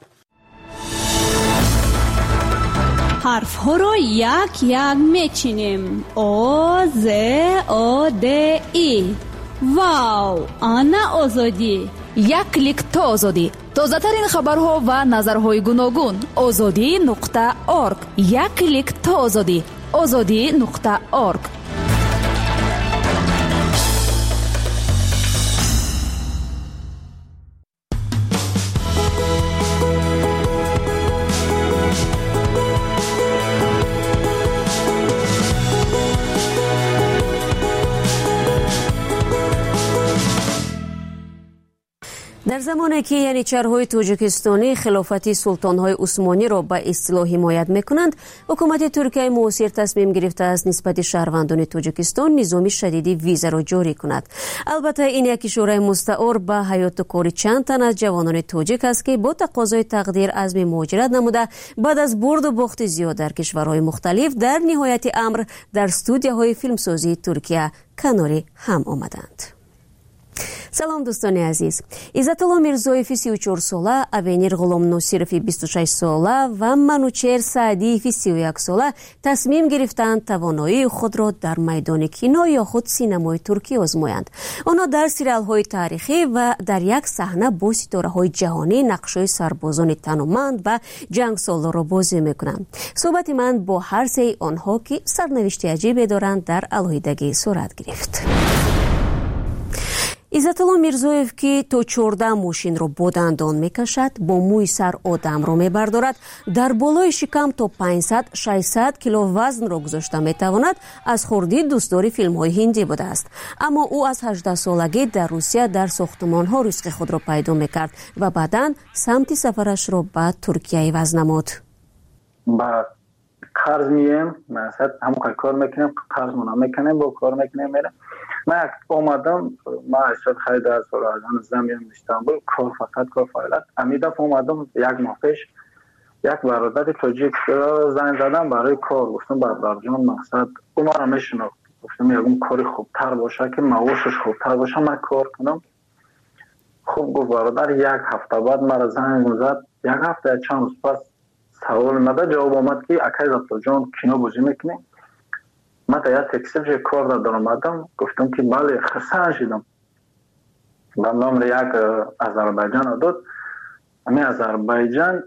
حرف ها را یک یک میچینیم. او ز او د ای. واو، آنا آزادی. یک کلیک تا آزادی. تازه ترین خبرها و نظرهای گوناگون. azadi.org. یک کلیک تا آزادی. azadi.org. در زمانی که ینیچرهای توجیکستانی خلافت سلطانهای عثمانی را به اصطلاح حمایت میکنند، حکومت ترکیه معاصر تصمیم گرفته است نسبت شهروندان توجیکستان نظام شدید ویزا را جاری کند. البته این یک اشاره مستعار به حیات و کار چند تن از جوانان توجیک است که با تقاضای تقدیر عزم مهاجرت نموده بعد از برد و باخت زیاد در کشورهای مختلف در نهایت امر در استودیوهای فیلمسازی ترکیه کناری هم آمدند. سلام دوستان عزیز. عزتالله میرزویف 34 ساله، اوینیر غلام ناصرف 26 ساله و منوچهر سعدی 31 ساله تصمیم گرفتند توانایی خود را در میدان کینو یا خود سینمای ترکی آزمایند. آنها در سریال های تاریخی و در یک صحنه با ستاره های جهانی نقشای سربازان تنومند و جنگ سالار را بازی میکنند. صحبت من با هر سه آنها که سرنوشت عجیبی دارند در علیحدگی صورت گرفت. عزتالله میرزویف که تا 14 ماشین را با دندان میکشد، با موی سر آدم را میبردارد، در بالای شکم تا 500-600 کیلو وزن را گذاشته میتواند، از خردی دوستدار فیلم های هندی بوده است. اما او از 18 سالگی در روسیه در ساختمان ها رزق خود را پیدا میکرد و بعداً سمت سفرش را به ترکیه عوض نمود. با قرض میم، مثلا همون کار میکنیم، قرض مونم میکنیم، با کار میکنیم میرم. من اومدم، ما اشتاد خیلی در سال از زمین استانبول کار فقط کار فعالیت. امیدم اومدم یک ماه پیش یک برادر توجیک زنگ زدم برای کار، گفتم برادر جان مقصد او ما را میشناخت، گفتم یکم کاری خوبتر باشه که معاشش خوبتر باشه من کار کنم. خوب گفت برادر. یک هفته بعد مرا زنگ زد، یک هفته چند روز پس سوال مده جواب آمد که اکای زبطا جان کینو بازی میکنی؟ من تا یک تکسیل کار در آمدم، گفتم که بله خسته شدم. و نام یک آذربایجان داد. همین آذربایجان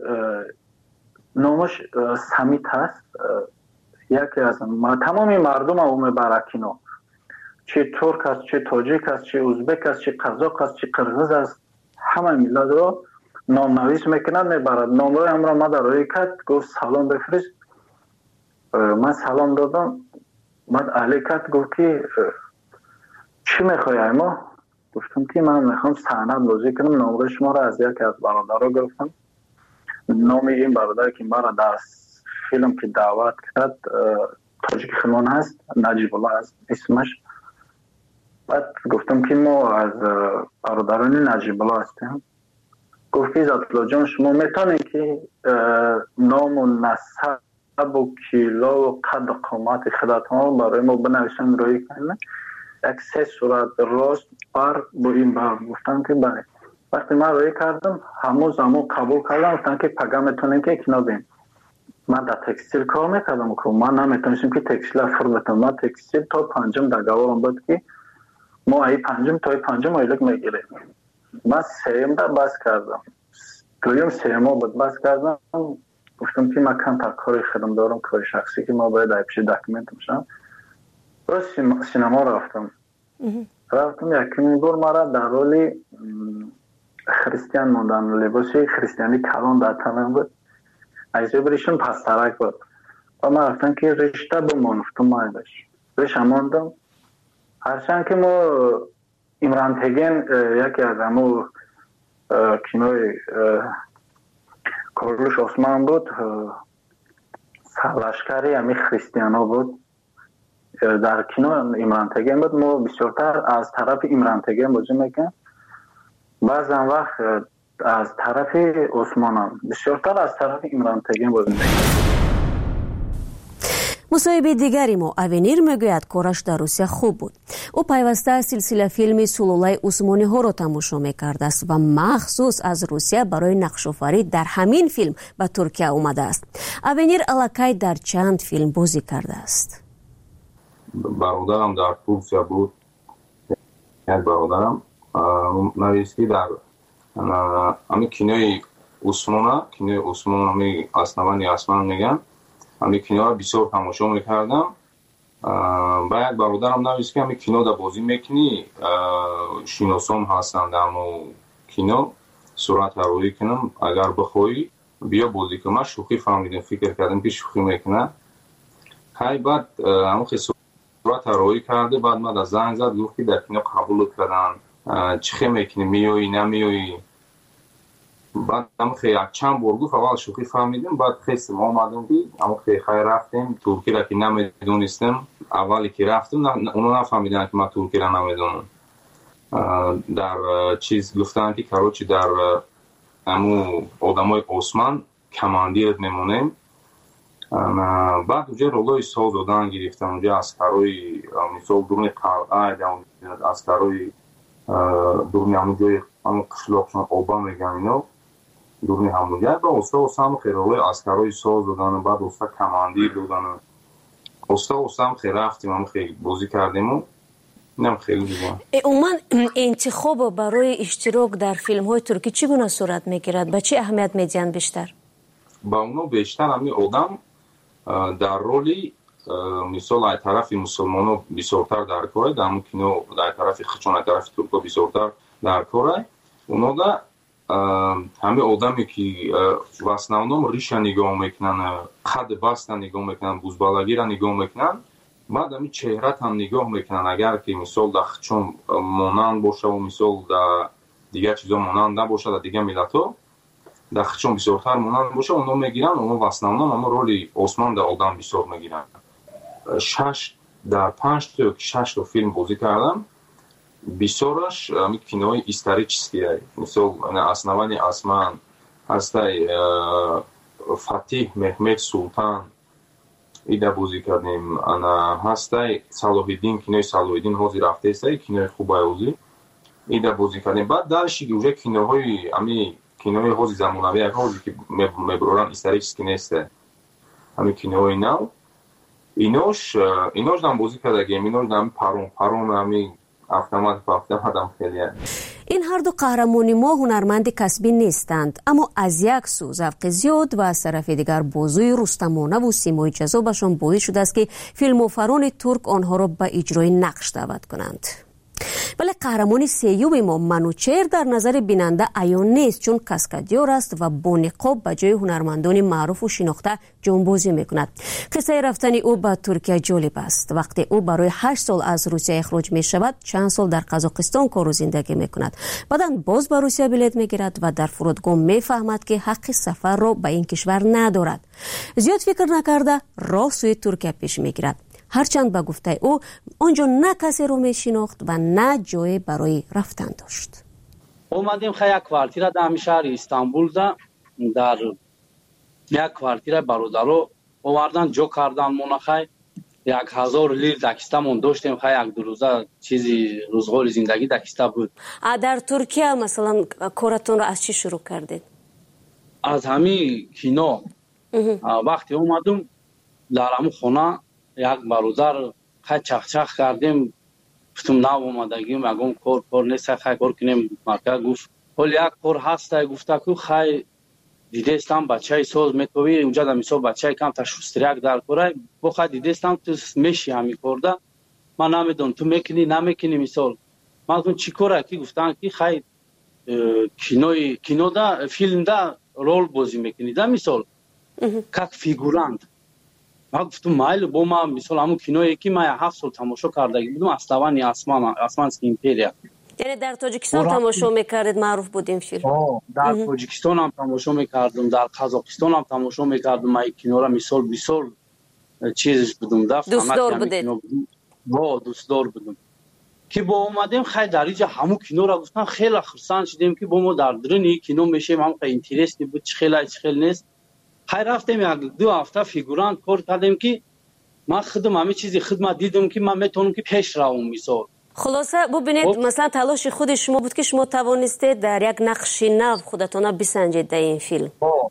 نامش سمیت هست، یکی از تمامی مردم او میبره کینو، چه ترک است، چه تاجیک است، چه ازبک است، چه قزاق است، چه قرغیز است، همه ملت رو نام نویس میکنند میبرد. نامرای هم را ما در روی کرد، گفت سلام بفرست. من سلام دادم، بعد علی کرد گفت که چی میخوای ما؟ گفتم که من میخوام سند بازی کنم. نامرای شما را از یکی از برادرها گرفتم. نام این برادر که ما را در فیلم که دعوت کرد تاجیک خلمان هست، نجیب الله هست اسمش. بعد گفتم که ما از برادران نجیب الله هستیم. گفت که عزتالله جان شما میتونید که نام و نسب و کیلو و قد و قامت خودتان برای ما بنویسن روی کنید. یک 3 صورت راست بر با این بر. گفتم که بله. وقتی من روی کردم همون قبول کردم، گفتن که پگه میتونیم که اکنو بیم. من در تکستیل کار میکردم که من نمیتونستم که تکستیل فر بتونم. من تکستیل تا 5 در گوارم بود که ما ای 5 تا 5 ایلک میگیریم. من 3 در بس کردم، 2 بود بس کردم. گفتم که من کم تا کاری خودم دارم، کار شخصی که ما باید ایپشی داکیمنت میشم. راست سینما رفتم یکی بار مرا در رول خریستیان موندن، لباسی خریستیانی کلان در تنم بود، ایزه بریشون پسترک بود و من رفتم که رشته بمان. گفتم ما ایدش رشته ماندم. هرچند که ما امران تگین یکی از همو کینوی کارلوش عثمان بود، سرلشکری همی خریستیانا بود در کینو امران تگین بود. ما بسیارتر از طرف امران تگین بازی میکنم، بعضا وقت از طرف عثمان هم، بسیارتر از طرف امران تگین بازی میکنم. مصاحبه دیگری ما اوینیر میگوید کارش در روسیه خوب بود. او پیوسته سلسله فیلم سلولای عثمانی ها را تماشا میکرده است و مخصوص از روسیه برای نقش‌آفرینی در همین فیلم به ترکیه آمده است. اوینیر الکی در چند فیلم بازی کرده است. برادرم در ترکیه بود. یک برادرم نویسی در همین کینوی عثمانی همین اسنوانی اسمان میگن، همین کینو را بسیار تماشا میکردم. باید برادرم نویس که همین کینو در بازی میکنی، شیناسام هستن در مو کینو صورت روی کنم، اگر بخوایی بیا بازی کنم. شوخی فهمیدم، فکر کردم که شوخی میکنه. های بعد همون صورت روی کرده، بعد من در زنگ زد گفت که در کینو قبول کردن، چی میکنی، میایی نمیایی؟ بعد هم خیلی چند بار گفت اول شوخی فهمیدیم بعد خستم آمدم بید اما خیلی رفتیم ترکی را که نمیدونستم اولی که رفتم اونا نفهمیدن که من ترکی را نمیدونم در چیز گفتن که کاروچی در امو آدمای عثمان کماندیر میمونیم بعد اونجا رولای ساز دادن گرفتن اونجا اسکرای مثال دورنی قلعه اسکرای دورنی همونجای همون قشلاقشان آبا میگن اینا دورنی همونجا با استا هم خیلی رولای اسکرای ساز دادن بعد استا کماندیر دادن استا هم خیلی رفتیم هم خیلی بازی کردیم و نم خیلی دیگه عموما انتخاب برای اشتراک در فیلم های ترکی چگونه صورت میگیرد؟ به چه اهمیت میدین بیشتر؟ با اونو بیشتر همین آدم در رولی مثال از طرف مسلمانو بسیارتر در کاره در ممکنه در طرف خچون از طرف ترکا بسیارتر در کاره اونا دا همه آدمی که в основном ریشه نگاه میکنن خد بست نگاه میکنن بوزبالگی را نگاه میکنن بعد همین چهرت هم نگاه میکنن اگر که مثال در خچون مانند باشه و مثال در دیگر چیزا مانند نباشه در دیگر ملت‌ها در خچون بسیارتر مانند باشه اونا میگیرن اونا в основном اما رولی عثمان در آدم بسیار میگیرن 6 تا فیلم بازی کردم بسیارش همین کینوی исторические مثال основание осман هستای فاتح محمد سلطان ایده بازی کردیم انا هستای صلاح‌الدین کینوی صلاح‌الدین حاضر رفته است کینوی خوبه اوزی ایده بازی کردیم بعد درشی اونجا کینوهای همین کینوی حاضر زمانوی حاضر که میبرن исторический نیست همین کینوی نو اینوش دام بازی کردیم اینوش دام پارون همین автомат هم خیلی این هر دو قهرمان ما هنرمند کسبی نیستند اما از یک سو ذوق زیاد و از طرف دیگر بازوی رستمانه و سیمای جذابشان باعث شده است که فیلم‌آفران ترک آنها را به اجرای نقش دعوت کنند. ولی قهرمان سیوم ما منوچهر در نظر بیننده عیان نیست چون کاسکادیور است و با نقاب به جای هنرمندان معروف و شناخته جانبازی میکند. قصه رفتن او به ترکیه جالب است. وقتی او برای 8 سال از روسیه اخراج می شود چند سال در قزاقستان کار و زندگی میکند. بعدا باز به روسیه بلیط میگیرد و در فرودگاه میفهمد که حق سفر را به این کشور ندارد. زیاد فکر نکرده راه سوی ترکیه پیش میگیرد. هرچند به گفته او آنجا نه کسی رو می شناخت و نه جای برای رفتن داشت. اومدیم خیلی یک کوارتیر در شهر استانبول در یک کوارتیر برادرو آوردن جو کردن مونخای 1000 لیر دکستمون داشتیم خیلی یک دو روزه چیزی روزگار زندگی دکسته بود. در ترکیه مثلا کارتون را از چی شروع کردید؟ از همین کینو وقتی اومدم در همون خونه یک برادر خیلی چخ کردیم گفتم نه اومدگیم اگم کار نیست خیلی کار کنیم مرکه گفت ولی یک کار هست گفته که خیلی دیدستم بچه ساز میتوی اونجا در مثال بچه کم تا شستریک در کاره با خیلی دیدستم تو میشی همی کرده من نمیدون تو میکنی نمیکنی مثال من گفتم چی کاره که گفتن که خیلی کینو دا فیلم دا رول بازی میکنی دا مثال که فیگورانت من گفتم مایل با ما مثلا همون کینویی که من 7 سال تماشا کرده بودم اسلوانی آسمانسکی ایمپریا یعنی در تاجیکستان تماشا میکردید معروف بود این فیلم؟ در تاجیکستان هم تماشا میکردم در قزاقستان هم تماشا میکردم من کینو را مثال بسیار چیزش بودم دوستدار بودید؟ دوستدار بودم که با اومدیم خیلی در اینجا همون کینو را گفتن خیلی خرسان شدیم که با ما در درونی کینو میشیم هم خیلی اینترستی بود چه خیلی نیست خیلی رفتیم یک 2 هفته فیگورانت کار کردیم که من خودم همه چیزی خدمت دیدم که من میتونم که پیش روم مثال خلاصه ببینید مثلا تلاش خود شما بود که شما توانستید در یک نقش نو خودتون بسنجید در این فیلم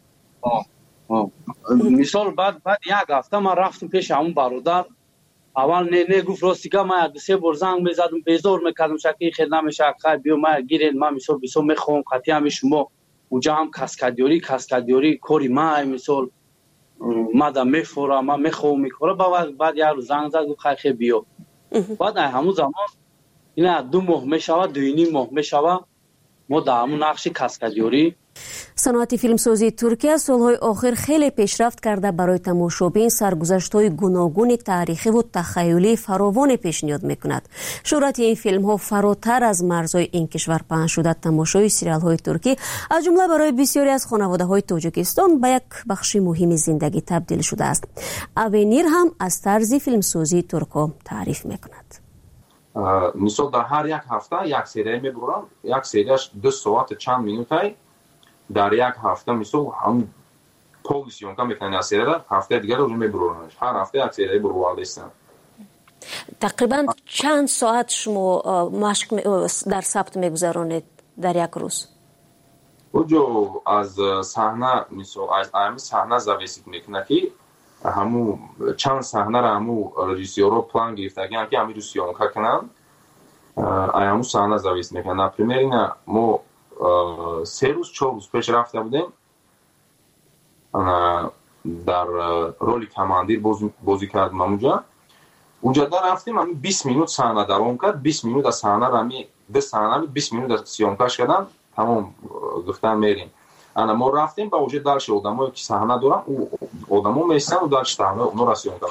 مثال بعد یک هفته من رفتم پیش همون برادر اول نه گفت راستی که من 2-3 بار زنگ میزدم بیزار میکردم شکی خیلی نمیشه خیلی بیو من گیرید من مثال بسیار میخوام خطی همه شما اونجا هم کاسکادیوری کوری مای مثال مادا میفورم من میخوام میخوره بعد یه روز زنگ زد گفت خیلی بیو بعد همون زمان اینا 2 ماه میشوه 2.5 ماه میشوه ما در همون نقش کاسکادیوری صنعت فیلمسازی ترکیه سالهای آخر خیلی پیشرفت کرده. برای تماشابین سرگذشت‌های گوناگون تاریخی و تخیلی فراوان پیشنهاد می‌کند. شهرت این فیلم‌ها فراتر از مرزهای این کشور پهن شده. تماشای سریال‌های ترکی از جمله برای بسیاری از خانواده‌های تاجیکستان به یک بخش مهم زندگی تبدیل شده است. اوینیر هم از طرز فیلمسازی ترک‌ها تعریف می‌کند. مثلا در هر یک هفته یک سری می‌برم. یک سریش 2 ساعت چند مینوتی. در یک هفته مثلا هم پولیسیون که میکنه سری در هفته دیگر رو میبرونش. هر هفته یک سری برو هستن. تقریبا چند ساعت شما مشق در ثبت میگذرانید در یک روز؟ اوجو از صحنه مثلا از امی صحنه زاویسیت میکنه که همو چند صحنه را همو رژیسورو پلان گرفتگی که همین روسیون کنن. همو صحنه زاویس میکنه. نپریمیر اینا ما 3 روز 4 روز پیش رفته بودیم در رولی کماندیر بازی کردیم. اونجا در رفتیم همین 20 minut صحنه دوام کرد. 20 minut از صحنه را همین 2 صحنه 20 minut از سیونکاش کردن. تمام گفتن میریم. ما رفتیم با وجود درش آدمایی که صحنه دارن او آدما میشن و درش صحنه اونو را سیونکا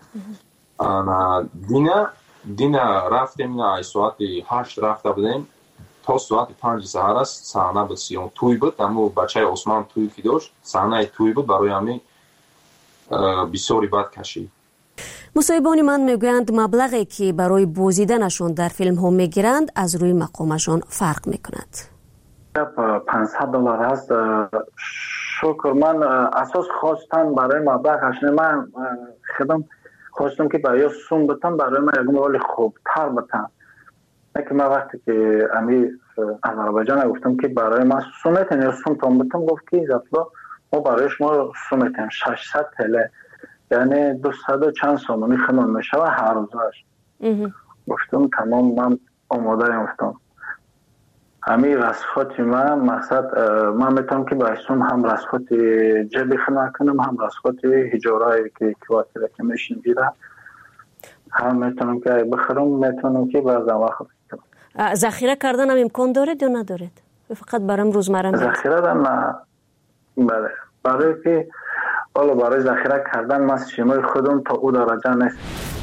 میکنن. دینا رفتیم اینا ساعت 8 رفته بودیم تا ساعت 5 سحر است صحنه به سیون توی بود. اما بچه عثمان توی که داشت صحنه توی بود. برای همین بسیاری بد کشید. مصاحبان من میگویند مبلغی که برای بازدیدنشان در فیلم ها میگیرند از روی مقامشان فرق میکند. $500 است. شکر من اساس خواستم برای مبلغش من خودم خواستم که برای سوم بتم برای من یک مقدار خوبتر بتم. که من وقتی که امی آذربایجان گفتم که برای ما سومتن یا سوم تام بتم گفت که زفلا ما برای شما سومتن 600 تله یعنی 200 چند سوم میخوام میشه و هر روزش. گفتم تمام من آماده ام. گفتم امی رسخات من مقصد من میتونم که برای سوم هم رسخات جبی خدمت کنم هم رسخات هجارایی که کوارتر که میشین بیره هم میتونم که بخرم میتونم که بعضا وقت ذخیره کردن هم امکان دارید یا ندارید؟ فقط برام روزمره ذخیره دارم نه. بله برای که حالا برای ذخیره کردن من شیمای خودم تا او درجه نیست.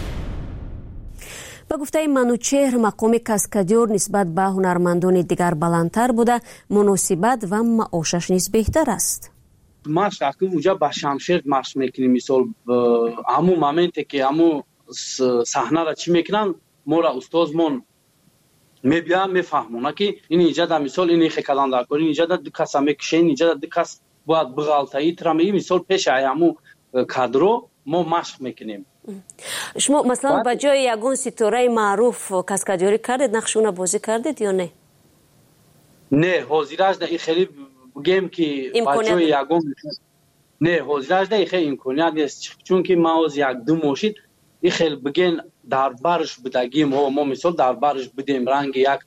به گفته منوچهر مقام کاسکادور نسبت به هنرمندان دیگر بلندتر بوده. مناسبت و معاشش نیز بهتر است. ما شاکی اونجا با شمشیر مارش میکنیم. مثال همون مومنتی که همون صحنه را چی میکنن ما را استادمون میبیان میفهمونه که این اینجا در مثال این خیکلان در کاری اینجا در دو کس هم میکشین اینجا در دو کس باید بغالتایی ترمی مثال پیش همون کادرو ما مشق میکنیم. شما مثلا با جای یگون ستاره معروف کاسکادوری کردید نقشونه بازی کردید یا نه؟ نه حاضرش نه خیلی بگیم که با جای یگون نه حاضرش نه خیلی امکانیت نیست چون که ما از یک دو ماشین این خیلی بگین در برش بدگیم ما مثال در برش بدیم رنگ یک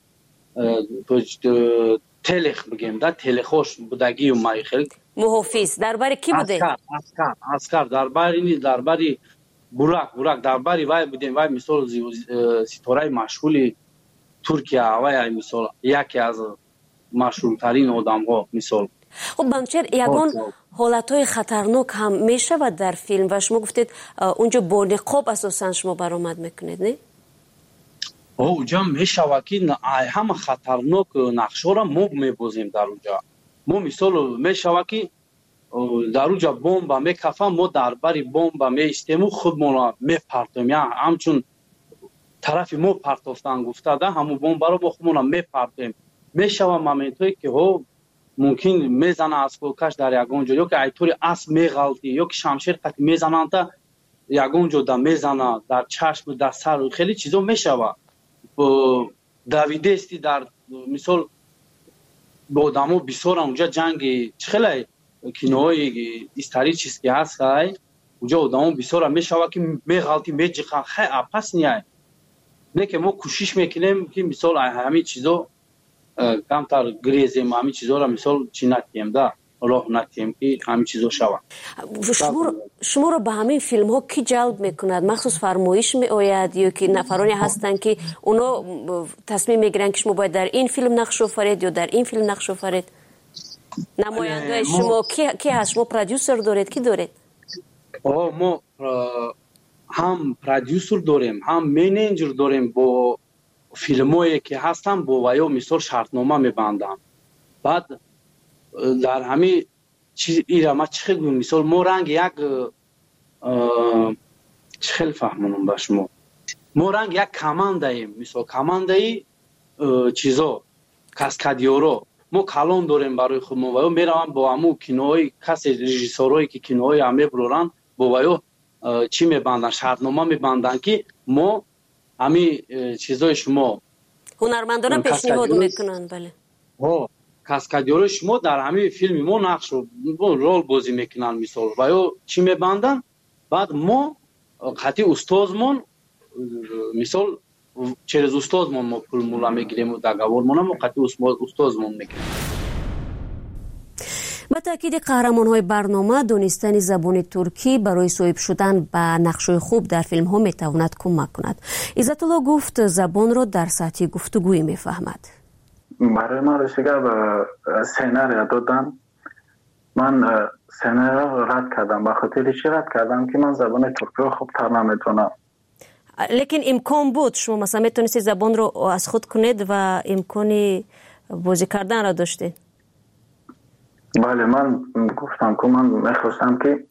تلخ بگیم در تلخوش بدگیم ما خیلی محافظ درباره کی بوده؟ اسکر درباره براک درباره وای بودیم وای مثال ستاره مشغول ترکیه وای مثال یکی از مشهورترین آدم‌ها مثال. خب منوچهر یگان حالتهای خطرناک هم میشه و در فیلم و شما گفتید اونجا با نقاب اساسا شما برآمد میکنید نه؟ اونجا میشه که همه خطرناک نقشه را ما میبازیم در اونجا. ما مثال میشه که در اونجا بمب میکفم ما درباره بمب میستیم و خودمون را میپرتیم یا همچون طرف ما پرتافتن گفته ده همون بمب را با خودمون را میپرتیم. میشه مومنتی که ممکن میزنه از کوکش در یگان جا یا که ایطوری اسب میغلطی یا که شمشیر قطع میزنن تا یگان جا در میزنه در چشم در سر خیلی چیزا میشوه. دویدستی در مثال با آدمو بسیار اونجا جنگ خیلی کینوهای استاری چیز که هست اونجا آدمو بسیار میشوه که میغلطی میجخن خیلی اپس نیه نه که ما کوشش میکنیم که مثال همین چیزا کمتر گریزیم همین چیزا را مثال چی نتیم ده راه نتیم که همین چیزا شود. شما رو به همین فیلم ها کی جلب میکند؟ مخصوص فرمایش می آید یا که نفرانی هستن که اونا تصمیم میگیرن که شما باید در این فیلم نقش آفرید یا در این فیلم نقش آفرید؟ نماینده شما کی هست؟ شما پرودیوسر دارید؟ کی دارید؟ ما هم پرودیوسر داریم، هم منیجر داریم. با فیلمایی که هستم با وایو مثال شرطنامه میبندم. بعد در همین چیز ایرا ما چه گویم مثال ما رنگ یک چه فهمونم با شما، ما رنگ یک کمانداییم، مثال کماندایی چیزا کاسکادیورو ما کلان داریم برای خودمون و میروم با همون کینوهای کسی رژیسورایی که کینوهای همه برورن با وایو چی میبندن، شرطنامه میبندن که ما همین چیزای شما هنرمندان پیشنهاد میکنن. بله کاسکادیور شما در همین فیلم ما نقش رو رول بازی میکنن مثال وایو چی میبندن. بعد ما خاطی استادمون مثال через استادمون ما پول مولا میگیریم و دغاورمون ما خاطی استادمون میگیریم. با تاکید قهرمان‌های برنامه دانستن زبان ترکی برای صاحب شدن به نقش‌های خوب در فیلم‌ها می‌تواند کمک کند. عزت الله گفت زبان را در سطح گفتگویی می‌فهمد. برای من رسیده به سیناریا دادن. من سیناریا را رد کردم. به خاطر چی رد کردم که من زبان ترکی را خوب‌تر نمی‌دونم. لیکن امکان بود شما مثلا میتونستی زبان رو از خود کنید و امکانی بازی کردن را داشتید؟ بله من گفتم که من میخواستم که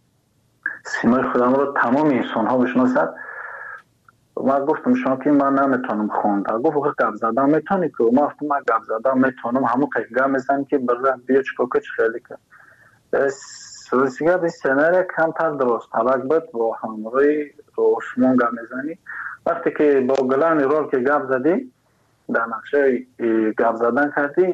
سیمای خودم رو تمام انسان ها بشناسد. من گفتم شما که من نمیتونم خوندم. گفت گپ زدن میتونی که؟ ما گفتم من گپ زدن میتونم، همون قیقه میزن که برای بیا چکوکچ خیلی که سوزیگه به سیناریا کمتر درست طلق بود با همروی رو شما گپ میزنی. وقتی که با گلانی رول که گپ زدی در نقشه گپ زدن کردی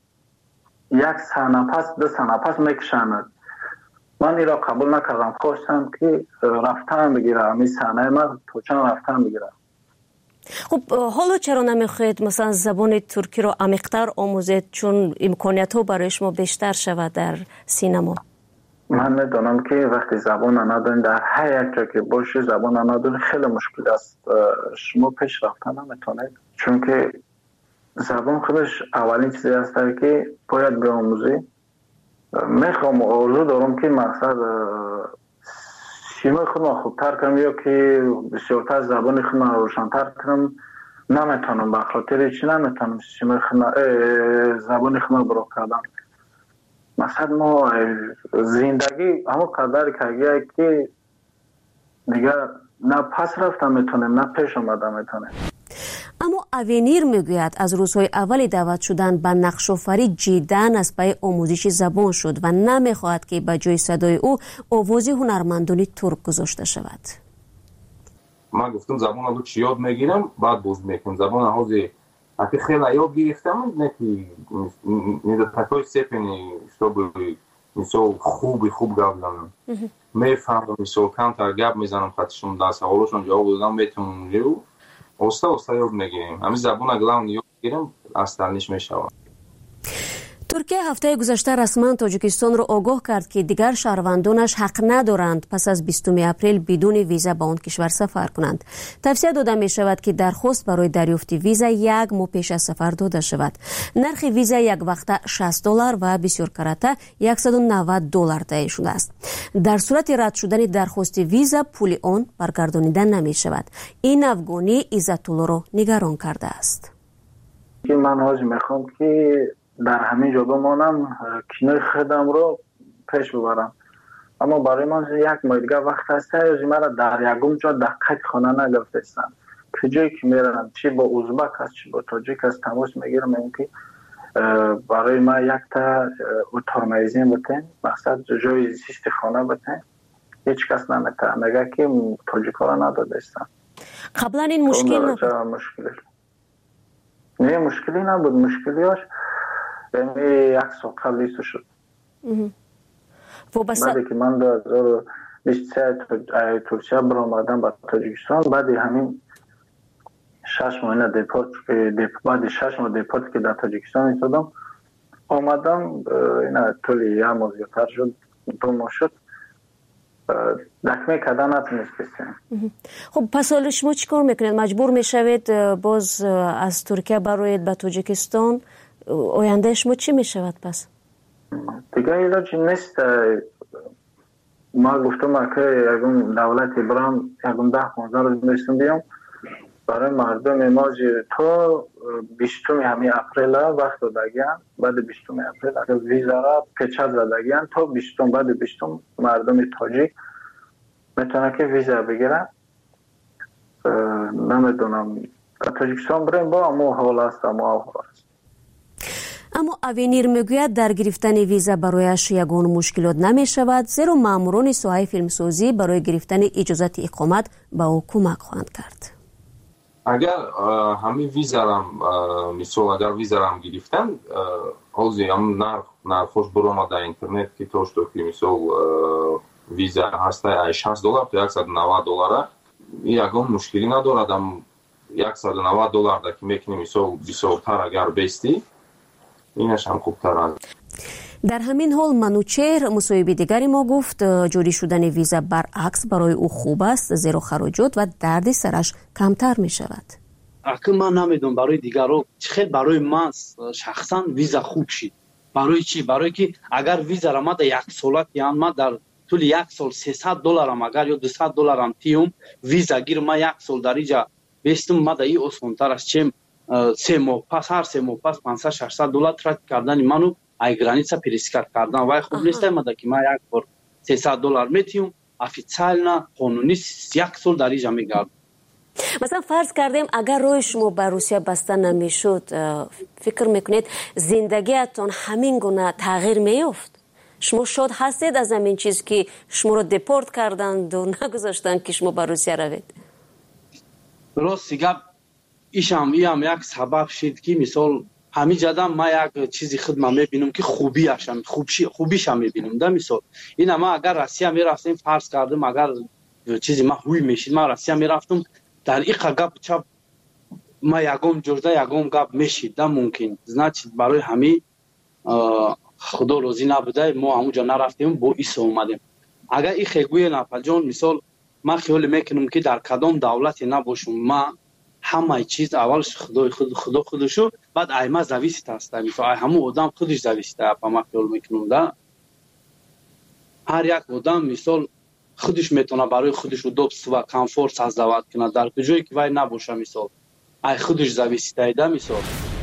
یک سنپس دو سنپس میکشند. من این را قبول نکردم. خواستم که رفتن بگیرم این سنه من تو چند رفتن بگیرم. خب حالا چرا نمیخواید مثلا زبان ترکی رو عمیق‌تر آموزید چون امکانیت ها برای شما بیشتر شود در سینما؟ من میدونم که وقتی زبان ندارین در هر یک جا که باشی زبان ندارین خیلی مشکل است. شما پیش رفتن نمیتونید چون که زبان خودش اولین چیزی است که باید بیاموزی. میخوام آرزو دارم که مقصد سیمای خودم خوبتر کنم یا که بسیارتر زبان خودم روشنتر کنم. نمیتونم به خاطر چی نمیتونم سیمای زبان خودم برو کردم. مثلا ما زندگی همون قدر کردیم که دیگه نه پس رفتم میتونم نه پیش آمدم میتونم. اما اوینیر میگوید از روزهای اول دعوت شدن به نقش‌آفری جداً از پای آموزش زبان شد و نمیخواهد که به جای صدای او آواز هنرمندان ترک گذاشته شود. من گفتم زبان رو چی یاد میگیرم بعد باز میکنم زبان حوزه اگه خیلی یاد گرفتم نه که نیدتاکای سپنی مثل خوب گپ زنم میفهمم مثل کمتر گپ میزنم خطشون در سوالشون جواب دادم میتونم رو اوستا یاد میگیریم. همین زبان اگه یاد بگیرم اصلش میشوم. ترکیه هفته گذشته رسما تاجیکستان را آگاه کرد که دیگر شهروندانش حق ندارند پس از 20 اپریل بدون ویزا به آن کشور سفر کنند. توصیه داده می شود که درخواست برای دریافت ویزا یک ماه پیش از سفر داده شود. نرخ ویزا یک وقته $60 و بسیار کرته $190 تعیین شده است. در صورت رد شدن درخواست ویزا پول آن برگردانیده نمی شود. این افغانی عزت الله را نگران کرده است. من حاج میخوام که در همین جا بمانم کینوی خودم رو پیش ببرم اما برای من یک ماه دیگه وقت هست یا مرا در یکم جا دقیق خانه نگرفتستن که جایی که میرم چی با ازبک هست چی با تاجیک هست تماس میگیرم این که برای ما یک تا اتار میزین بتین مقصد جای زیست خانه بتین هیچ کس نمیتونه نگه که تاجیک ها را ندادستن. قبلا این مشکل نه مشکلی نبود. مشکلیاش یعنی یک سال قبل ایستو شد. بعدی که من 2023 ترکیه برآمدم به تاجیکستان بعد همین 6 ماه دیپورت بعد 6 ماه دیپورت که در تاجیکستان ایستادم آمدم اینا طولی یه ماه زیادتر شد 2 ماه شد دکمه کردن نتونستیم. خب پس حالا شما چی کار میکنید؟ مجبور میشوید باز از ترکیه برایید به تاجیکستان؟ آینده شما چی میشود پس؟ دیگه ایلاجی نیست. ما گفتم که اگه دولت برام اگه 10-15 روز میشتم بیام برای مردم ما تا 20 همین اپریل وقت دادگیان. بعد 20 اپریل اگه ویزا را پیچه زدگیان تا 20 بعد 20 مردم تاجیک میتونه که ویزا بگیرن. نمیدونم تاجیکستان بریم با امو حال است اما اوینیر میگوید در گرفتن ویزا برایش یگان مشکلات نمی شود، زیرا ماموران ساحه فیلمسازی برای گرفتن اجازت اقامت به او کمک خواهند کرد. اگر همین ویزا اگر ویزا هم گرفتن حاضی هم نرخوش برام در اینترنت که توش تو که مثال ویزا هسته $60 تا $190 یگان مشکلی ندارد. $190 در که میکنی مثال بسیارتر اگر بیستی اینش هم خوبتر است. در همین حال منوچهر مصاحبه دیگری ما گفت جاری شدن ویزا برعکس برای او خوب است، زیرا خراجات و درد سرش کمتر می شود. اگه من نمیدونم برای دیگران خیلی برای من شخصا ویزا خوب شد. برای چی؟ برای که اگر ویزا را ما در یک سالت یا ما در طول یک سال $300 هم اگر یا $200 هم تیم ویزا گیر ما یک سال در اینجا بیستم ما در این آسانتر است. چیم 3 ماه پس هر 3 ماه پس $500-600 ترک کردن منو ای گرانیسا پریسکارت کردن وای خوب نیست ما که ما یک بار $300 میتیم افیциально قانونی 1 سال در اینجا میگردم. مثلا فرض کردیم اگر روی شما به روسیه بسته نمیشد، فکر میکنید زندگیتون همین گونه تغییر میافت؟ شما شاد هستید از همین چیز که شما رو دپورت کردند و نگذاشتن که شما به روسیه روید؟ راست گپ ایشم یک سبب شد که مثال همین جدا ما یک چیزی خدمت میبینم که خوبیش هم میبینم. در مثال این ما اگر روسیه میرفتیم فرض کردم اگر چیزی ما هوی میشید ما روسیه میرفتم در این گپ چپ ما یگم جرده یگم گپ میشید. در ممکن значит برای همین خدا روزی نبوده ما همونجا نرفتیم با ایسا اومدیم. اگر این خیگوی ناپلجان مثال ما خیال میکنم که در کدام دولتی نباشم ما همه چیز اولش خدا خودشو بعد ایما زویست هست. مثلا همون آدم خودش زویسته ما خیال میکنم ده هر یک آدم مثال خودش میتونه برای خودش رو دوست و کامفورت سازد کنه در کجایی که وای نباشه مثال ای خودش زویسته ده مثال.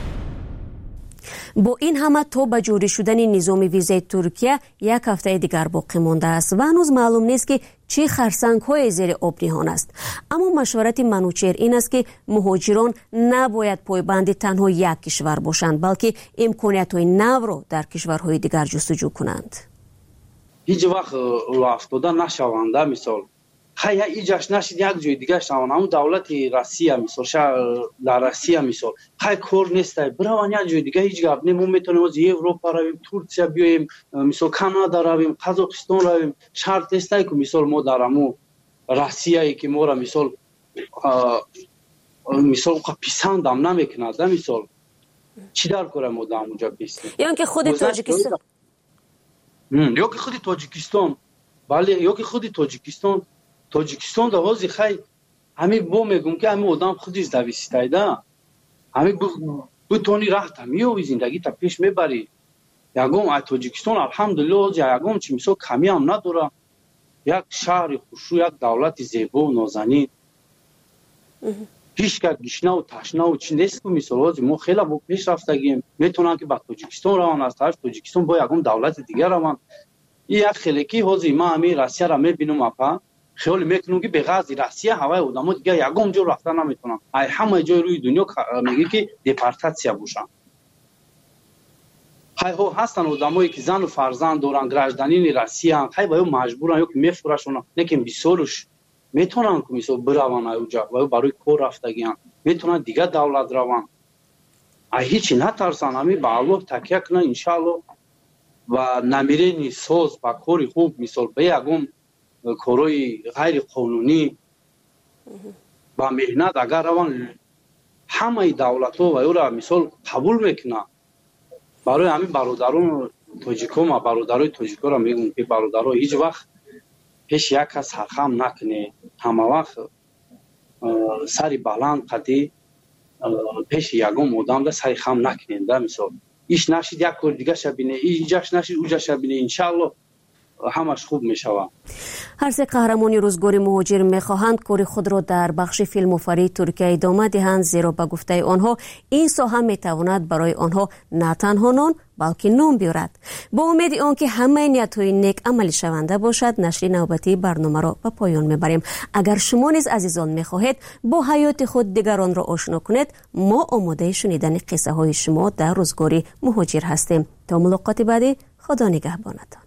با این همه تا به جاری شدن نظام ویزای ترکیه یک هفته دیگر باقی مانده است و هنوز معلوم نیست که چه خرسنگ‌های زیر آب نهان است. اما مشورت منوچهر این است که مهاجران نباید پایبند تنها یک کشور باشند بلکه امکانیت‌های نو را در کشورهای دیگر جستجو کنند. هیچ وقت افتاده نشوند. مثال خیلی ایجاش نشید یک جای دیگه شوند. همون دولت روسیه مثال در روسیه مثال خیلی کار نیست برون یک جای دیگه هیچ گپ نیم میتونیم از اروپا رویم ترکیه بیایم مثال کانادا رویم قزاقستان رویم شرط است که مثال ما در همون روسیه که ما را مثال پسند هم نمیکند مثال چی در کار ما در اونجا بیستیم یا که خود تاجیکستان یا که خود تاجیکستان بله یا که خود تاجیکستان در حوزه خیلی همین با میگم که همین آدم خودش دویسته ده همین بتونی راه تمیوی زندگی تا پیش میبری. یکم تاجیکستان الحمدلله یکم چی مثلا کمی هم نداره، یک شهر خوشو، یک دولت زیبا و نازنین، هیچ که گشنه و تشنه و چی نیست که مثلا ما خیلی با پیش رفتگیم میتونن که با تاجیکستان روان از طرف تاجیکستان با یکم دولت دیگر روان. این یک خیلی حوزه ما همین روسیه را میبینم اپا خیال میکنم که به غرض روسیه هوای آدما دیگه یگم جو رفتن نمیتونن. ای همه جای روی دنیا میگه که دیپارتاسیا باشن. ها هستن آدمایی که زن و فرزند دارن گراجدانین روسیه ان، خیلی باید مجبورن یا که میفروشن لیکن بیسورش میتونن که مثلا بروان اونجا و برای کار رفتگیان میتونن دیگه دولت روان. ای هیچ نترسن، همین به الله تکیه کنن ان شاء الله و نمیرین ساز با کاری خوب مثلا به یگم کارهای غیر قانونی با مهنت اگر روان همه دولت‌ها و او را مثال قبول میکنن. برای همین برادران تاجیک‌ها ما برادرای تاجیک‌ها را میگم که برادرها هیچ وقت پیش یک کس سرخم نکنه، همه وقت سری بلند قدی پیش یگم آدم را سری خم نکنید. مثال ایش نشید یک کار دیگه شبینه اینجاش نشید اونجاش شبینه انشالله همش خوب میشود. هر سه قهرمانی روزگار مهاجر میخواهند کار خود را در بخش فیلم‌آفرینی ترکیه ادامه دهند، زیرا به گفته آنها این ساحه میتواند برای آنها نه تنها نان بلکه نام بیارد. با امید آنکه همه نیت‌های نیک عملی شونده باشد، نشر نوبتی برنامه را به پایان میبریم. اگر شما نیز عزیزان میخواهید با حیات خود دیگران را آشنا کنید، ما آماده شنیدن قصه های شما در روزگار مهاجر هستیم. تا ملاقات بعدی، خدا نگهبانتان.